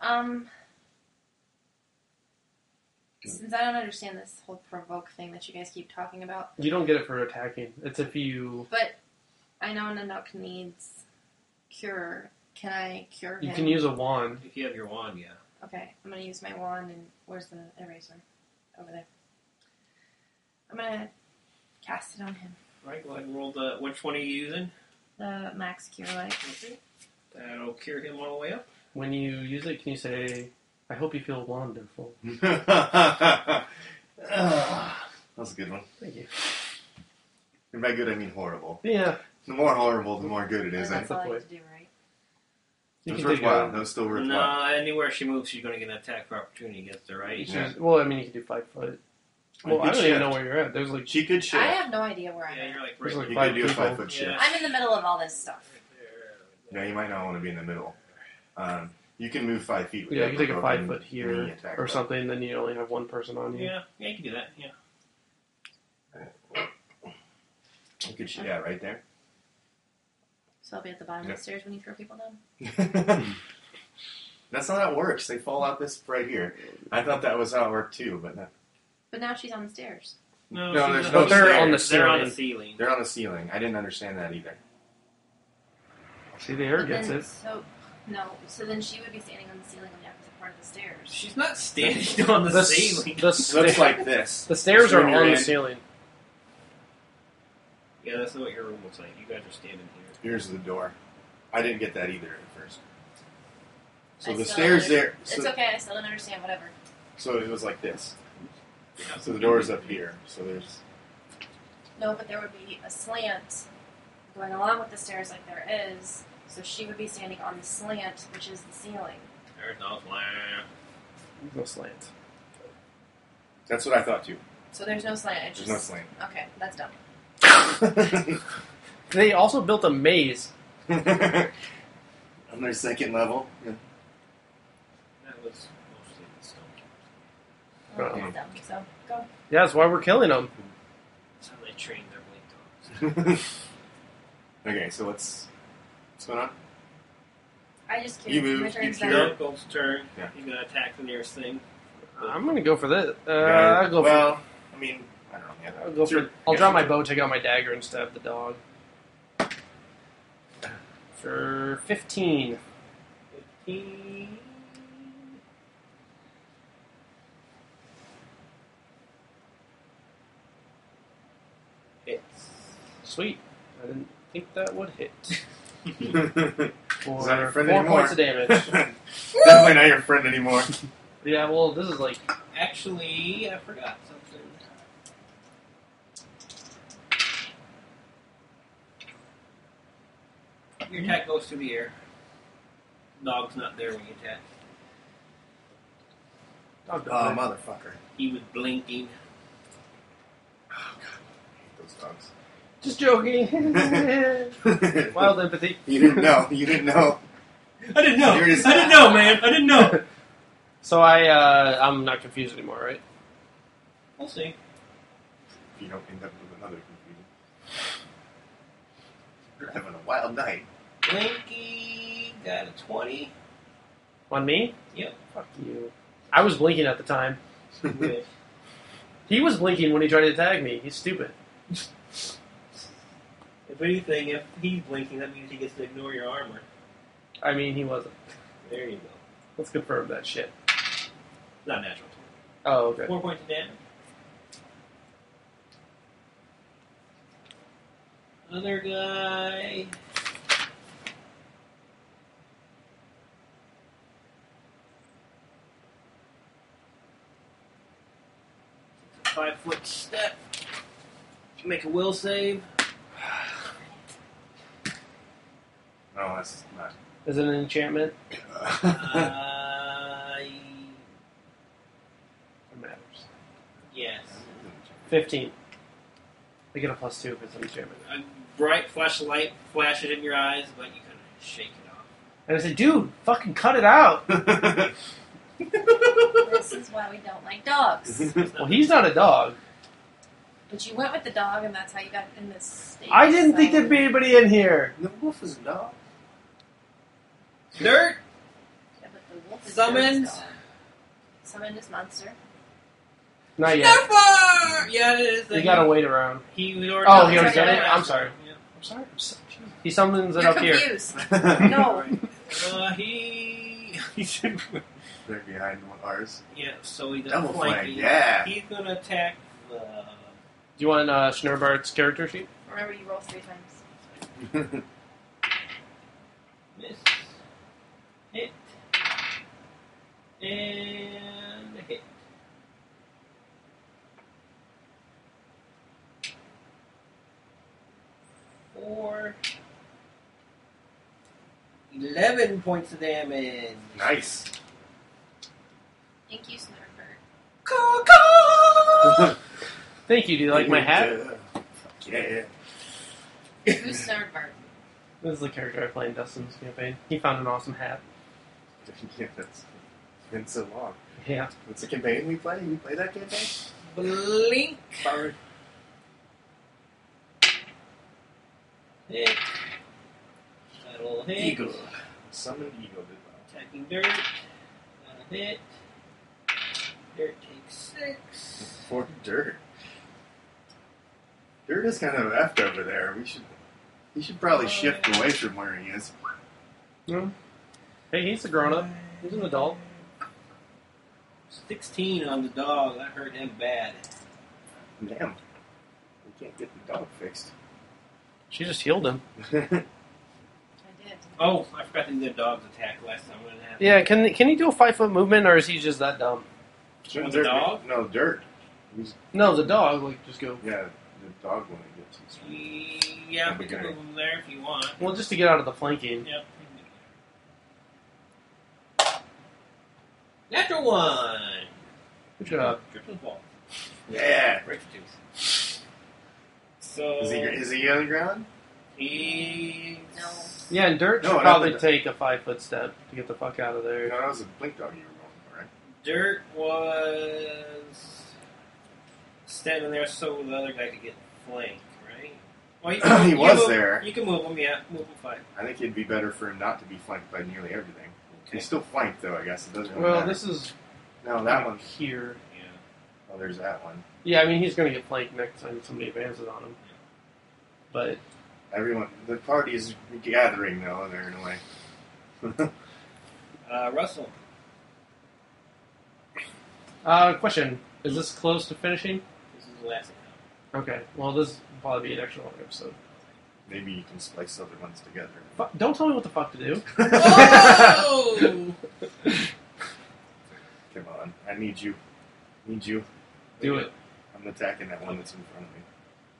Since I don't understand this whole provoke thing that you guys keep talking about, You don't get it for attacking. It's if you... but I know Nanook needs cure. Can I cure him? You can use a wand. If you have your wand, yeah. Okay, I'm gonna use my wand, and where's the eraser? Over there. I'm gonna cast it on him. Alright, go ahead and roll the... Which one are you using? The max cure light. Okay. That'll cure him all the way up. When you use it, can you say, I hope you feel wonderful? That was a good one. Thank you. And by good, I mean horrible. Yeah. The more horrible, the more good it is. That's the all I point. have to do, right? You It's can take worthwhile. a, That was still worthwhile. No, anywhere she moves, she's going to get an attack for opportunity against her, right? you can Yeah. use- well, I mean, you can do 5 foot. Well, I could don't even shift. know where you're at. There's like... She could I shift. have no idea where I'm Yeah, at. you're like There's right like You five could do a people. 5-foot shift. Yeah. I'm in the middle of all this stuff. Yeah, you might not want to be in the middle. You can move 5 feet. Yeah, you can take a without 5 provoking foot here any attack or roll. something, then you only have one person on you. Yeah, you can do that, yeah. You could, yeah, right there. So I'll be at the bottom Yeah. of the stairs when you throw people down. That's not how it works. They fall out this right here. I thought that was how it worked too, but no. But now she's on the stairs. No, No, she's there's not- no But they're on the They're on the ceiling. ceiling. They're on the ceiling. I didn't understand that either. See, the air But gets then- it. So then she would be standing on the ceiling on the opposite part of the stairs. She's not standing on the ceiling. The, It looks like this. the stairs are Swing your on the hand. ceiling. Yeah, that's what your room looks like. You guys are standing here. Here's the door. I didn't get that either at first. So I the still stairs don't there. It's So, okay, I still don't understand, whatever. so it was like this. Yeah. So the door's up here. So there's. No, but there would be a slant going along with the stairs like there is. So she would be standing on the slant, which is the ceiling. There's no slam. No slant. That's what I thought too. So there's no slant. It's There's just no slant. Okay, that's dumb. They also built a maze. On their second level. Yeah. That was mostly the stone. Well, Uh-oh. it's dumb. So go. Yeah, that's why we're killing them. That's how they train their blade dogs. Okay, so what's going on? I just You cured. move, My you turn's cure. done. Your Gold's turn. Yeah. You're going to attack the nearest thing. I'm gonna go for this. Yeah, I'll go well, I mean, I don't know. Yeah, for. I'll go for. I'll drop my bow, take out my dagger, and stab the dog. For 15. 15. sweet. I didn't think that would hit. For Is that your friend 4 anymore? points of damage. Definitely not your friend anymore. Yeah, well, this is like... Actually, I forgot something. Your attack goes through the air. Dog's not there when you attack. Oh, Oh, motherfucker. He was blinking. Oh, God. I hate those dogs. Just joking. Wild empathy. You didn't know. You didn't know. I didn't know. Here it is. I didn't know, man. I didn't know. So I'm not confused anymore, right? We'll see. If you don't end up with another confusion. You're having a wild night. Blinky got a 20. On me? Yep. Fuck you. I was blinking at the time. Good. He was blinking when he tried to tag me. He's stupid. If anything, if he's blinking, that means he gets to ignore your armor. I mean, he wasn't. There you go. Let's confirm that shit. Not natural. Oh, okay. 4 points of damage. Other guy. It's a 5-foot step. Make a will save. No, that's not. Is it an enchantment? It matters. Yes. 15. I get a +2 if it's an enchantment. A bright flashlight flashes in your eyes, but you kind of shake it off. And I said, dude, fucking cut it out. This is why we don't like dogs. Well, he's not a dog. But you went with the dog, and that's how you got in this state. I didn't think so- there'd be anybody in here. The wolf is a dog. Dirt! Yeah, but the wolf is Summons. Dirt's dog. Summon this monster. Not yet. Snuffer! Yeah, it is. You gotta wait around. He already Oh, he already did it? I'm sorry. Yeah. I'm sorry. He summons it You're up here. confused. No. He's They're behind ours. yeah. So he does Double flank, flanking. yeah. He's gonna attack the. Do you want Schnurbart's character sheet? Remember, you roll 3 times. Miss. Hit. And hit. For 11 points of damage. Nice. Thank you, Snurford. Thank you. Do you like my hat? Yeah. Who's Snurford? This is the character I play in Dustin's campaign. He found an awesome hat. Yeah, that's been so long. Yeah. What's the campaign we play? We play that campaign? Blink. Hit. That'll hit. Eagle. Summon eagle did well. Attacking dirt. That'll hit. Dirt takes 6. For dirt. Dirt is kind of effed over there. He should probably shift away from where he is. No. Hey, he's a grown up. He's an adult. 16 on the dog. That hurt him bad. Damn. We can't get the dog fixed. She just healed him. I did. Oh, I forgot to do the dog's attack last time. What did happen? Yeah, can he do a 5-foot movement, or is he just that dumb? Oh, the dog? No, dirt. He's, No, the dog, like, just go. yeah, the dog when he gets his. Yeah, That'd we be can great. move him there if you want. Well, just to get out of the flanking. Yep. Natural 1. Good job. Triple ball. Yeah. Break the tooth. So Is he on the ground? he's No. Yeah, and Dirt No, should not probably the- take a 5-foot step to get the fuck out of No, there. that was a blink dog you were going for, right? Dirt was standing there so the other guy could get flanked, right? Well, you He you was move- there. You can move him, yeah. Move him fine. I think it'd be better for him not to be flanked by nearly everything. Okay. He's still flanked, though, I guess. It doesn't really Well, matter. this is No, that one. here. Yeah. Oh, there's that one. Yeah, I mean, he's going to get flanked next time somebody advances on him. But, Everyone, the party is gathering, though, there in a way. Russell. question. Is this close to finishing? This is the last account. Okay, well, this will probably be an extra long episode. Maybe you can splice other ones together. Don't tell me what the fuck to do. Whoa! Come on, I need you. Need you. Do it. I'm attacking that one that's in front of me.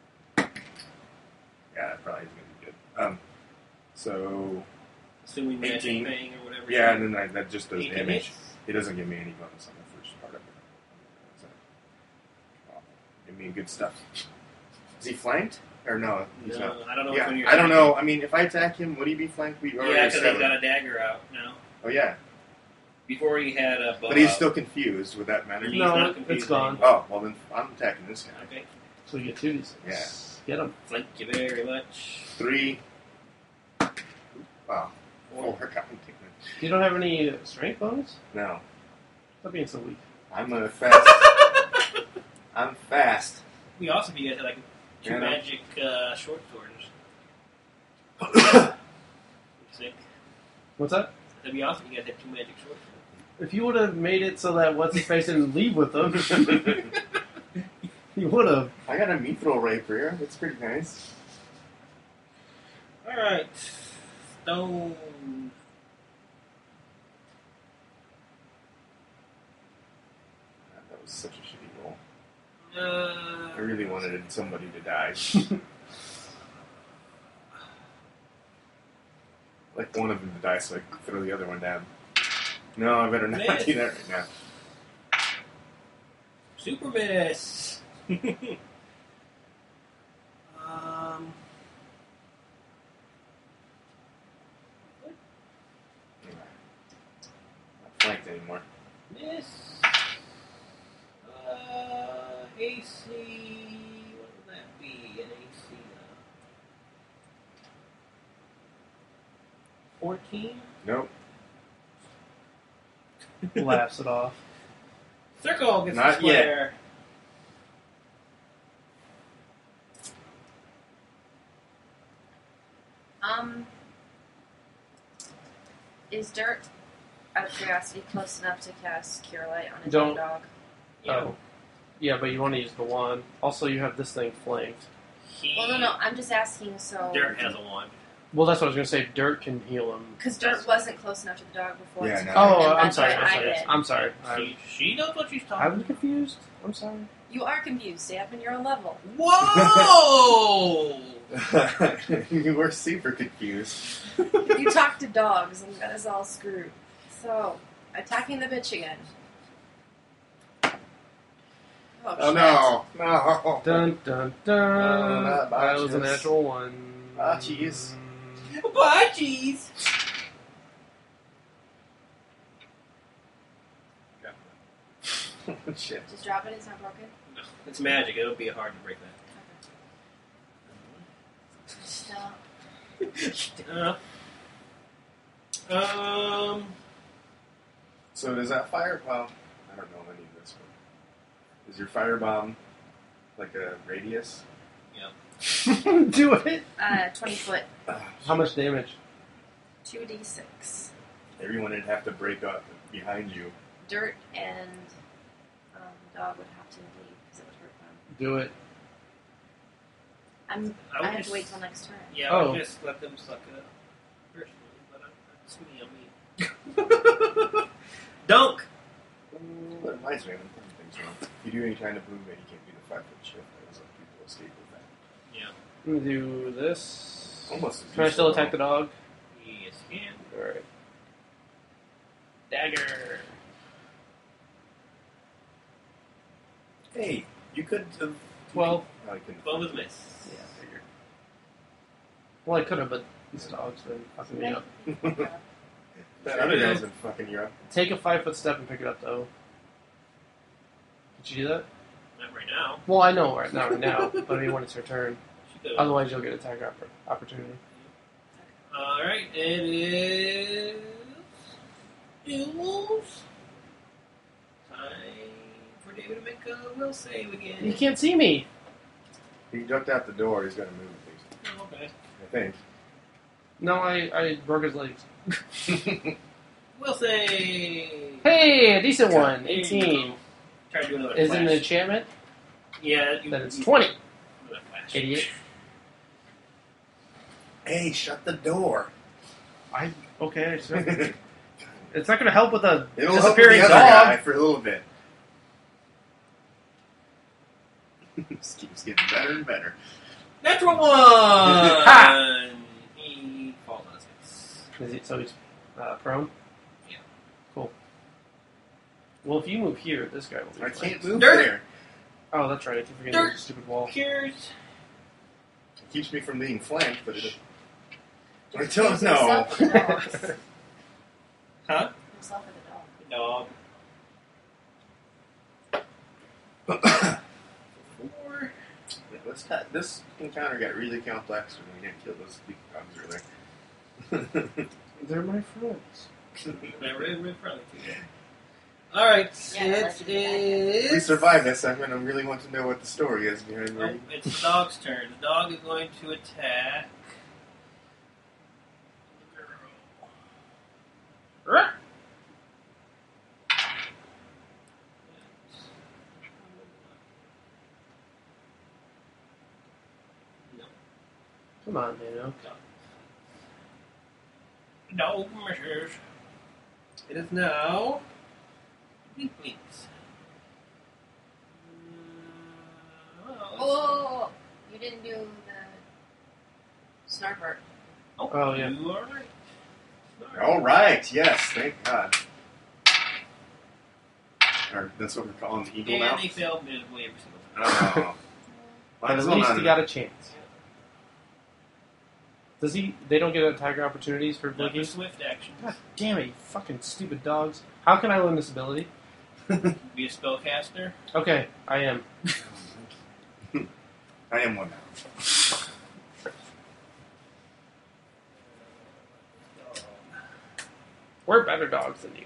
Yeah, that probably is going to be good. So, Assuming magic 18. thing or whatever. yeah, and then that just does 18 damage. hits? It doesn't give me any bonus on the first part of it. So, give me good stuff. Is he flanked? Or no, he's No, not. I don't know. Yeah, which one you're I don't attacking. know. I mean, if I attack him, would he be flanked? We already Yeah, because he's established- got a dagger out now. Oh, yeah. Before he had a bow But he's out. still confused. Would that matter? He's No, not confused it's gone. anymore. Oh, well then I'm attacking this guy. Okay. So you get 2d6. Yeah. Get him. Thank you very much. 3. Wow. 4. 4. God damn it. You don't have any strength bonus? No. Stop being so weak. I'm a fast. I'm fast. We also be guys had like 2 Yeah, no. magic short swords. Sick. What's that? That'd be awesome. You guys had 2 magic short swords. If you would have made it so that what's his face didn't leave with them, you would have. I got a mithril rapier. That's pretty nice. All right, stone. That was such a shitty roll. I I really wanted somebody to die. Like one of them to die so I could throw the other one down. No, I better not Miss. do that right now. super miss. Not flanked anymore. Miss. AC. What would that be? An AC. 14. Nope. Laughs it off. Circle gets Not the square. Is Dirt, out of curiosity, close enough to cast Cure Light on a Don't. dead dog? Yeah. Oh. Yeah, but you want to use the wand. Also, you have this thing flanked. Well, no, I'm just asking so... Dirk has a wand. Well, that's what I was going to say. Dirt can heal him. Because Dirt wasn't close enough to the dog before. Yeah, so- no. Oh, and I'm that's sorry. what I did. I'm sorry. She knows what she's talking I'm about. confused. I'm sorry. You are confused. Stay up in your own level. Whoa! You were super confused. You talk to dogs and got us all screwed. So, attacking the bitch again. Oh, Oh shit. no! No! Dun dun Oh, dun. not That was a botches. natural one. Botches. Botchies! Shit. Just drop it. It's not broken. No, it's magic. It'll be hard to break Okay. Stop. that. So does that fire? Well, I don't know any of this. But is your firebomb like a radius? Do it. 20 foot. How much damage? 2d6. Everyone would have to break up behind you. Dirt and dog would have to leave because it would hurt them. Do it. I I would have just- to wait till next turn. Yeah, Oh. I'll just let them suck it up. Personally, but that's me. Dunk! That reminds me, I'm putting things wrong. If you do any kind of movement, you can't do the 5-foot shift. That was like people escape with that. Yeah. I'm gonna do this. Almost. as Can I still useful, attack the dog? Yes, you can. Alright. Dagger. Hey, you could have. 12. Oh, you couldn't. 12 is miss. Yeah, I figured. Well, I could have, but these dogs been fucking me up. That other guy's been fucking you up. Take a 5-foot step and pick it up, though. Did you do that? Not right now. Well, I know not right now, but I mean when it's her turn. She could have. Otherwise, you'll get attack opportunity. Alright, it is. Jules. Time for David to make a will save again. You can't see me. He ducked out the door. He's got to move things. Oh, okay. I think. No, I broke his legs. Will save! Hey, a decent one. There you 18. go. Try to do another Is it flash. an enchantment? Yeah. Then it's 20. Another flash. Idiot. Hey, shut the door. Okay, so it's not going to help with a It'll help with disappearing the other dog. guy for a little bit. This keeps getting better and better. Natural 1! Ha! He falls on his face. Is he, so he's prone? Yeah. Cool. Well, if you move here, this guy will be I fine. can't move Dirt. there. Oh, that's right. I keep forgetting Dirt. there's a stupid wall. Cures. It keeps me from being flanked, but it... I Just don't use know. himself with the dogs. Huh? Himself with the dog. Dog. 4. Yeah, this encounter got really complex when we had killed those big dogs earlier. They're my friends. They're really friendly to you. Alright, Yeah, it If we is... survive this segment, I really want to know what the story is behind Oh, me. it's the dog's turn. The dog is going to attack... the girl. No. Come on, Nano. No measures. It is now... Weakness. Oh, you didn't do the Snarkbird. Oh, yeah. You are right. All right, yes, thank God. Or that's what we're calling the eagle now. And they failed miserably every single time. Oh. But Might at as well least not- he got a chance. Does he? They don't get attacker opportunities for Not for blinking? swift action. God damn it, you fucking stupid dogs. How can I learn this ability? Be a spellcaster. Okay, I am. I am one now. We're better dogs than you.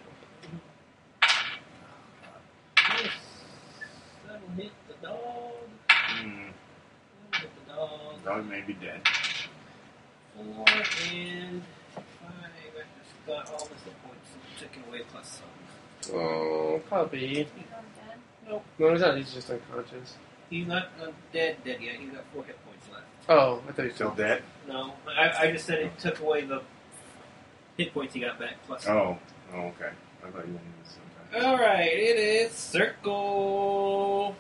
Yes. That'll hit the dog. Hmm. That'll hit the dog. Dog may be dead. 4 and 5. I just got all the hit points taken away plus some. Oh, puppy. You gone dead? Nope. No, he's not. He's just unconscious. He's not dead yet. He's got 4 hit points left. Oh, I thought you Still said. dead? No, I just said it took away the hit points he got back plus. Oh. Oh, okay. I thought you wanted to sometime. Alright, it is circle.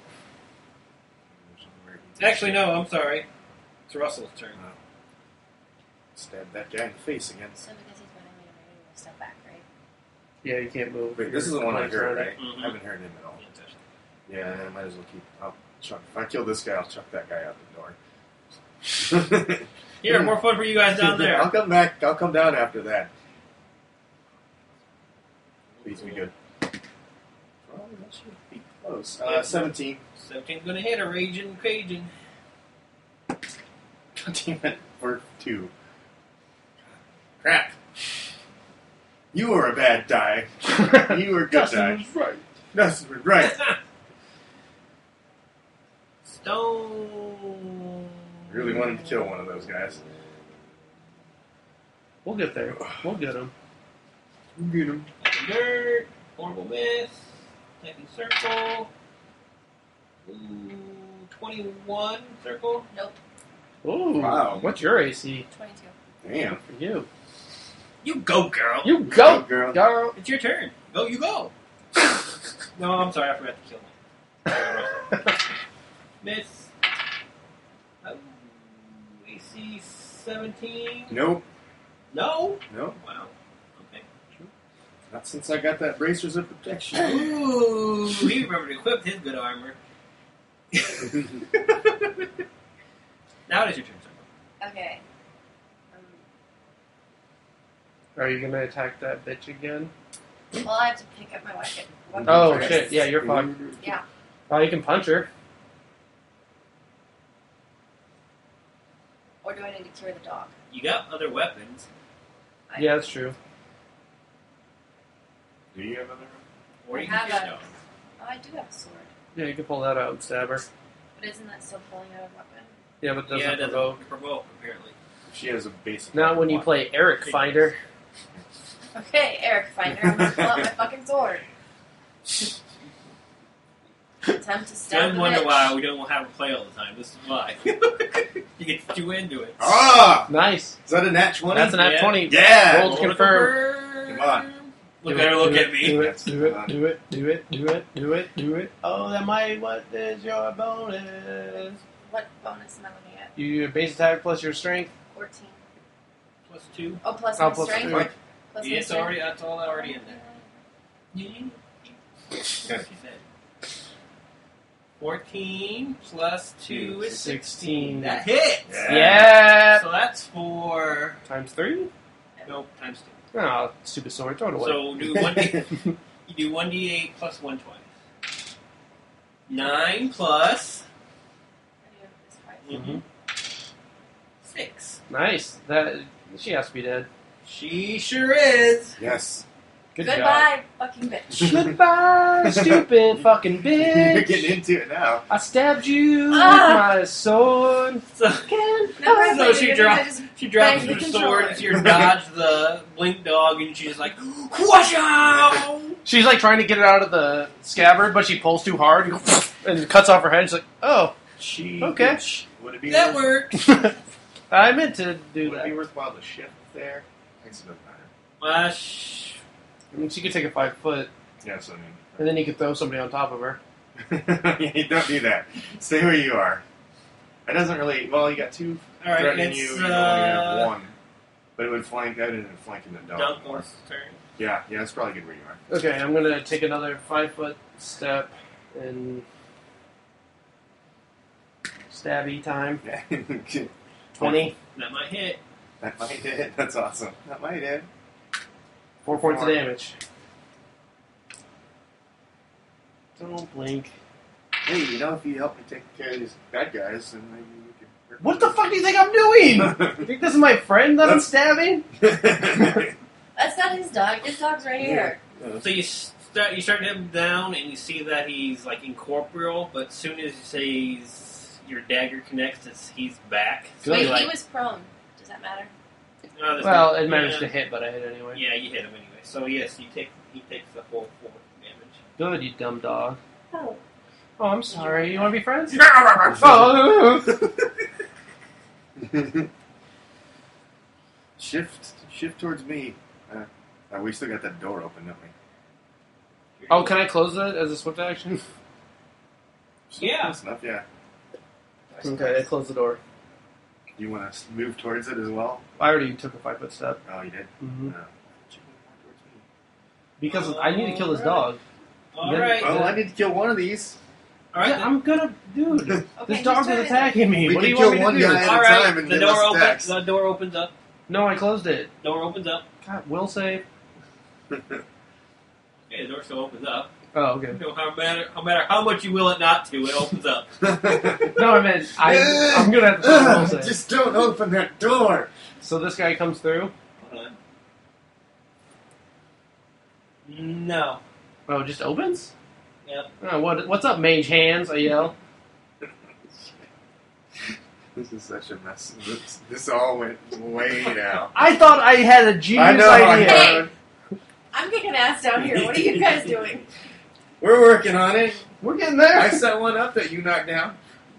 Actually, no, I'm sorry. It's Russell's turn. Stab that guy in the face again. So because he's been in a step back, right? Yeah, you can't move. Wait, this is the one I heard, right? Mhm. I haven't heard him at all. Yeah, touch it. Yeah, I might as well keep. I'll chuck. If I kill this guy, I'll chuck that guy out the door. Here, more fun for you guys down there. I'll come back. I'll come down after that. Please be good. Oh, that should be close. 17. 17's gonna hit a Raging Cajun. God damn it. For 2. Crap. You were a bad die. You were a good die. right. That's right. Stone. Really wanted to kill one of those guys. We'll get there. We'll get him. Get him. Dirt. Horrible miss. Attacking circle. Ooh, 21 circle. Nope. Ooh. Wow. What's your AC? 22. Damn. For you. You go, girl. You go, girl. girl. It's your turn. Go, you go. No, I'm sorry, I forgot to kill him. Miss. Oh, AC 17. Nope. No? Nope. Wow. Okay. Not since I got that bracers of protection. Ooh, he remembered to equip his good armor. Now it is your turn, sir. Okay. Are you gonna attack that bitch again? Well, I have to pick up my weapon. Oh first. shit! Yeah, you're fucked. Yeah. Oh, you can punch her. Or do I need to cure the dog? You got other weapons. Yeah, that's true. Do you have other? Or I you have can a- kill Oh, I do have a sword. Yeah, you can pull that out and stab her. But isn't that still pulling out a weapon? Yeah, but it doesn't Yeah, it doesn't provoke. provoke, apparently. She has a basic. Not when you play Eric Finder. Okay, Eric Finder, I'm gonna pull out my fucking sword. Time to stab Don't the wonder bitch. why we don't have her play all the time. This is why. He gets you into it. Ah! Nice. Is that a nat 20? That's an nat Yeah. 20. Yeah! Roll to confirm. Come on. Look at her look at me. Do it, do it, do it, do it, do it, do it, do it. Oh, that might. What is your bonus? What bonus am I looking at? Your base attack plus your strength. 14. Plus 2. Oh, plus Oh, my plus strength. 2. Plus my Yeah, it's strength. already, that's all already in there. Okay. She said. 14 plus 2 is 16. That hits! Yeah. So that's for... Times 3? Nope, times 2. Oh, stupid sword. Throw it away. So do 1d... you do 1d8 plus 1 twice. 9 plus... I do this twice. Mhm. 6. Nice. That she has to be dead. She sure is. Yes. Good job. Goodbye, fucking bitch. Goodbye, stupid fucking You're bitch. getting into it now. I stabbed you Ah. with my sword. So, Never so mind, she you're drops gonna just she drops bang the her controller. sword to dodge the blink dog, and she's like, "Wash out!" She's like trying to get it out of the scabbard, but she pulls too hard and cuts off her head. She's like, oh, She. Okay. Would it be That worth, worked. I meant to do would it be that. worthwhile to shift there? I guess it doesn't matter. I mean, she could take a 5 foot, Yes, I and then you could throw somebody on top of her. mean. Don't do that. Stay where you are. That doesn't really. Well, you got 2 All right, threatening it's you, you only have 1. But it would flank out and flanking the dog. more. Duncan's turn. Yeah, that's probably good where you are. Okay, I'm gonna take another 5 foot step and stabby time. 20, That might hit. That might hit. That's awesome. That might hit. 4 points of damage. Don't blink. Hey, you know, if you help me take care of these bad guys, then maybe we can. What the fuck do you think I'm doing? You think this is my friend that I'm stabbing? That's not his dog. His dog's right here. So you start him down, and you see that he's like incorporeal. But as soon as you say your dagger connects, he's back. So Wait, you're he like, was prone. Does that matter? oh, this Well, guy- it managed to yeah. hit, but I hit anyway. Yeah, you hit him anyway. So yes, he takes the whole 4 damage. Good, you dumb dog. Oh. Oh, I'm sorry. You want to be friends? Oh. Shift towards me. We still got that door open, don't we? Oh, can I close it as a swift action? Yeah. Close enough, yeah. Okay, I close the door. You want to move towards it as well? I already took a 5 foot step. Oh, you did? Mm-hmm. No. Should move more towards me. Because I need to kill this dog. All Yeah. right. Well, I need to kill one of these. All right. Yeah, I'm gonna, dude. Okay, This dog whose is turn attacking me. We What do can you want kill me one to do? guy. All at a right. time and The get door less opens. attacks. The door opens up. No, I closed it. Door opens up. God, will save. Okay, the door still opens up. Oh, okay. No matter how much you will it not to, it opens up. No, I meant I'm gonna have to throw a will save. Just don't open that door. So this guy comes through. Hold on. No. Oh, it just opens? Yep. Oh, what's up, mage hands? I yell. This is such a mess. This all went way down. I thought I had a genius idea. Hey! I'm kicking ass down here. What are you guys doing? We're working on it. We're getting there. I set one up that you knocked down.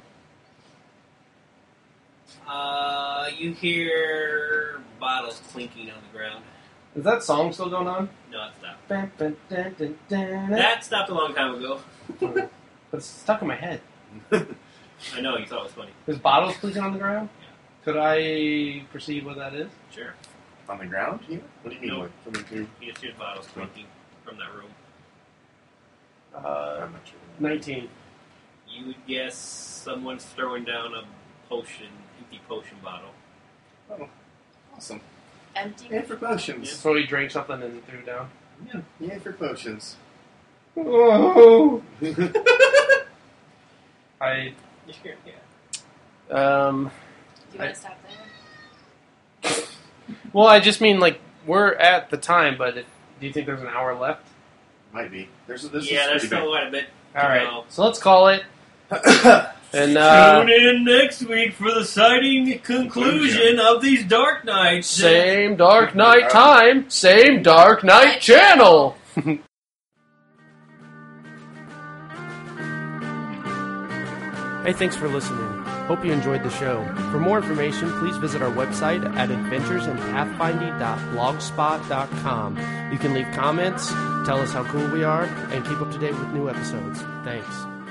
You hear bottles clinking on the ground. Is that song still going on? No, it stopped. But That stopped a long time ago. it's stuck in my head. I know, you thought it was funny. There's bottles clinking on the ground? Could I perceive what that is? Sure. On the ground? What do you mean? No. Like, something to? You just hear bottles clinking from that room. I'm not sure. 19. You would guess someone's throwing down a empty potion bottle. Oh, awesome. Empty. Yay for potions. So he drank something and threw it down. Yay for potions. Oh. I Yeah. Do you want to stop there? well, I just mean like we're at the time, but do you think there's an hour left? Might be. This There's is still pretty quite a bit. All right, No. so let's call it. And Tune in next week for the sighting conclusion of these Dark Nights. same Dark Knight time, same Dark Knight channel. Hey, thanks for listening. Hope you enjoyed the show. For more information, please visit our website at adventuresinpathfinding.blogspot.com. You can leave comments, tell us how cool we are, and keep up to date with new episodes. Thanks.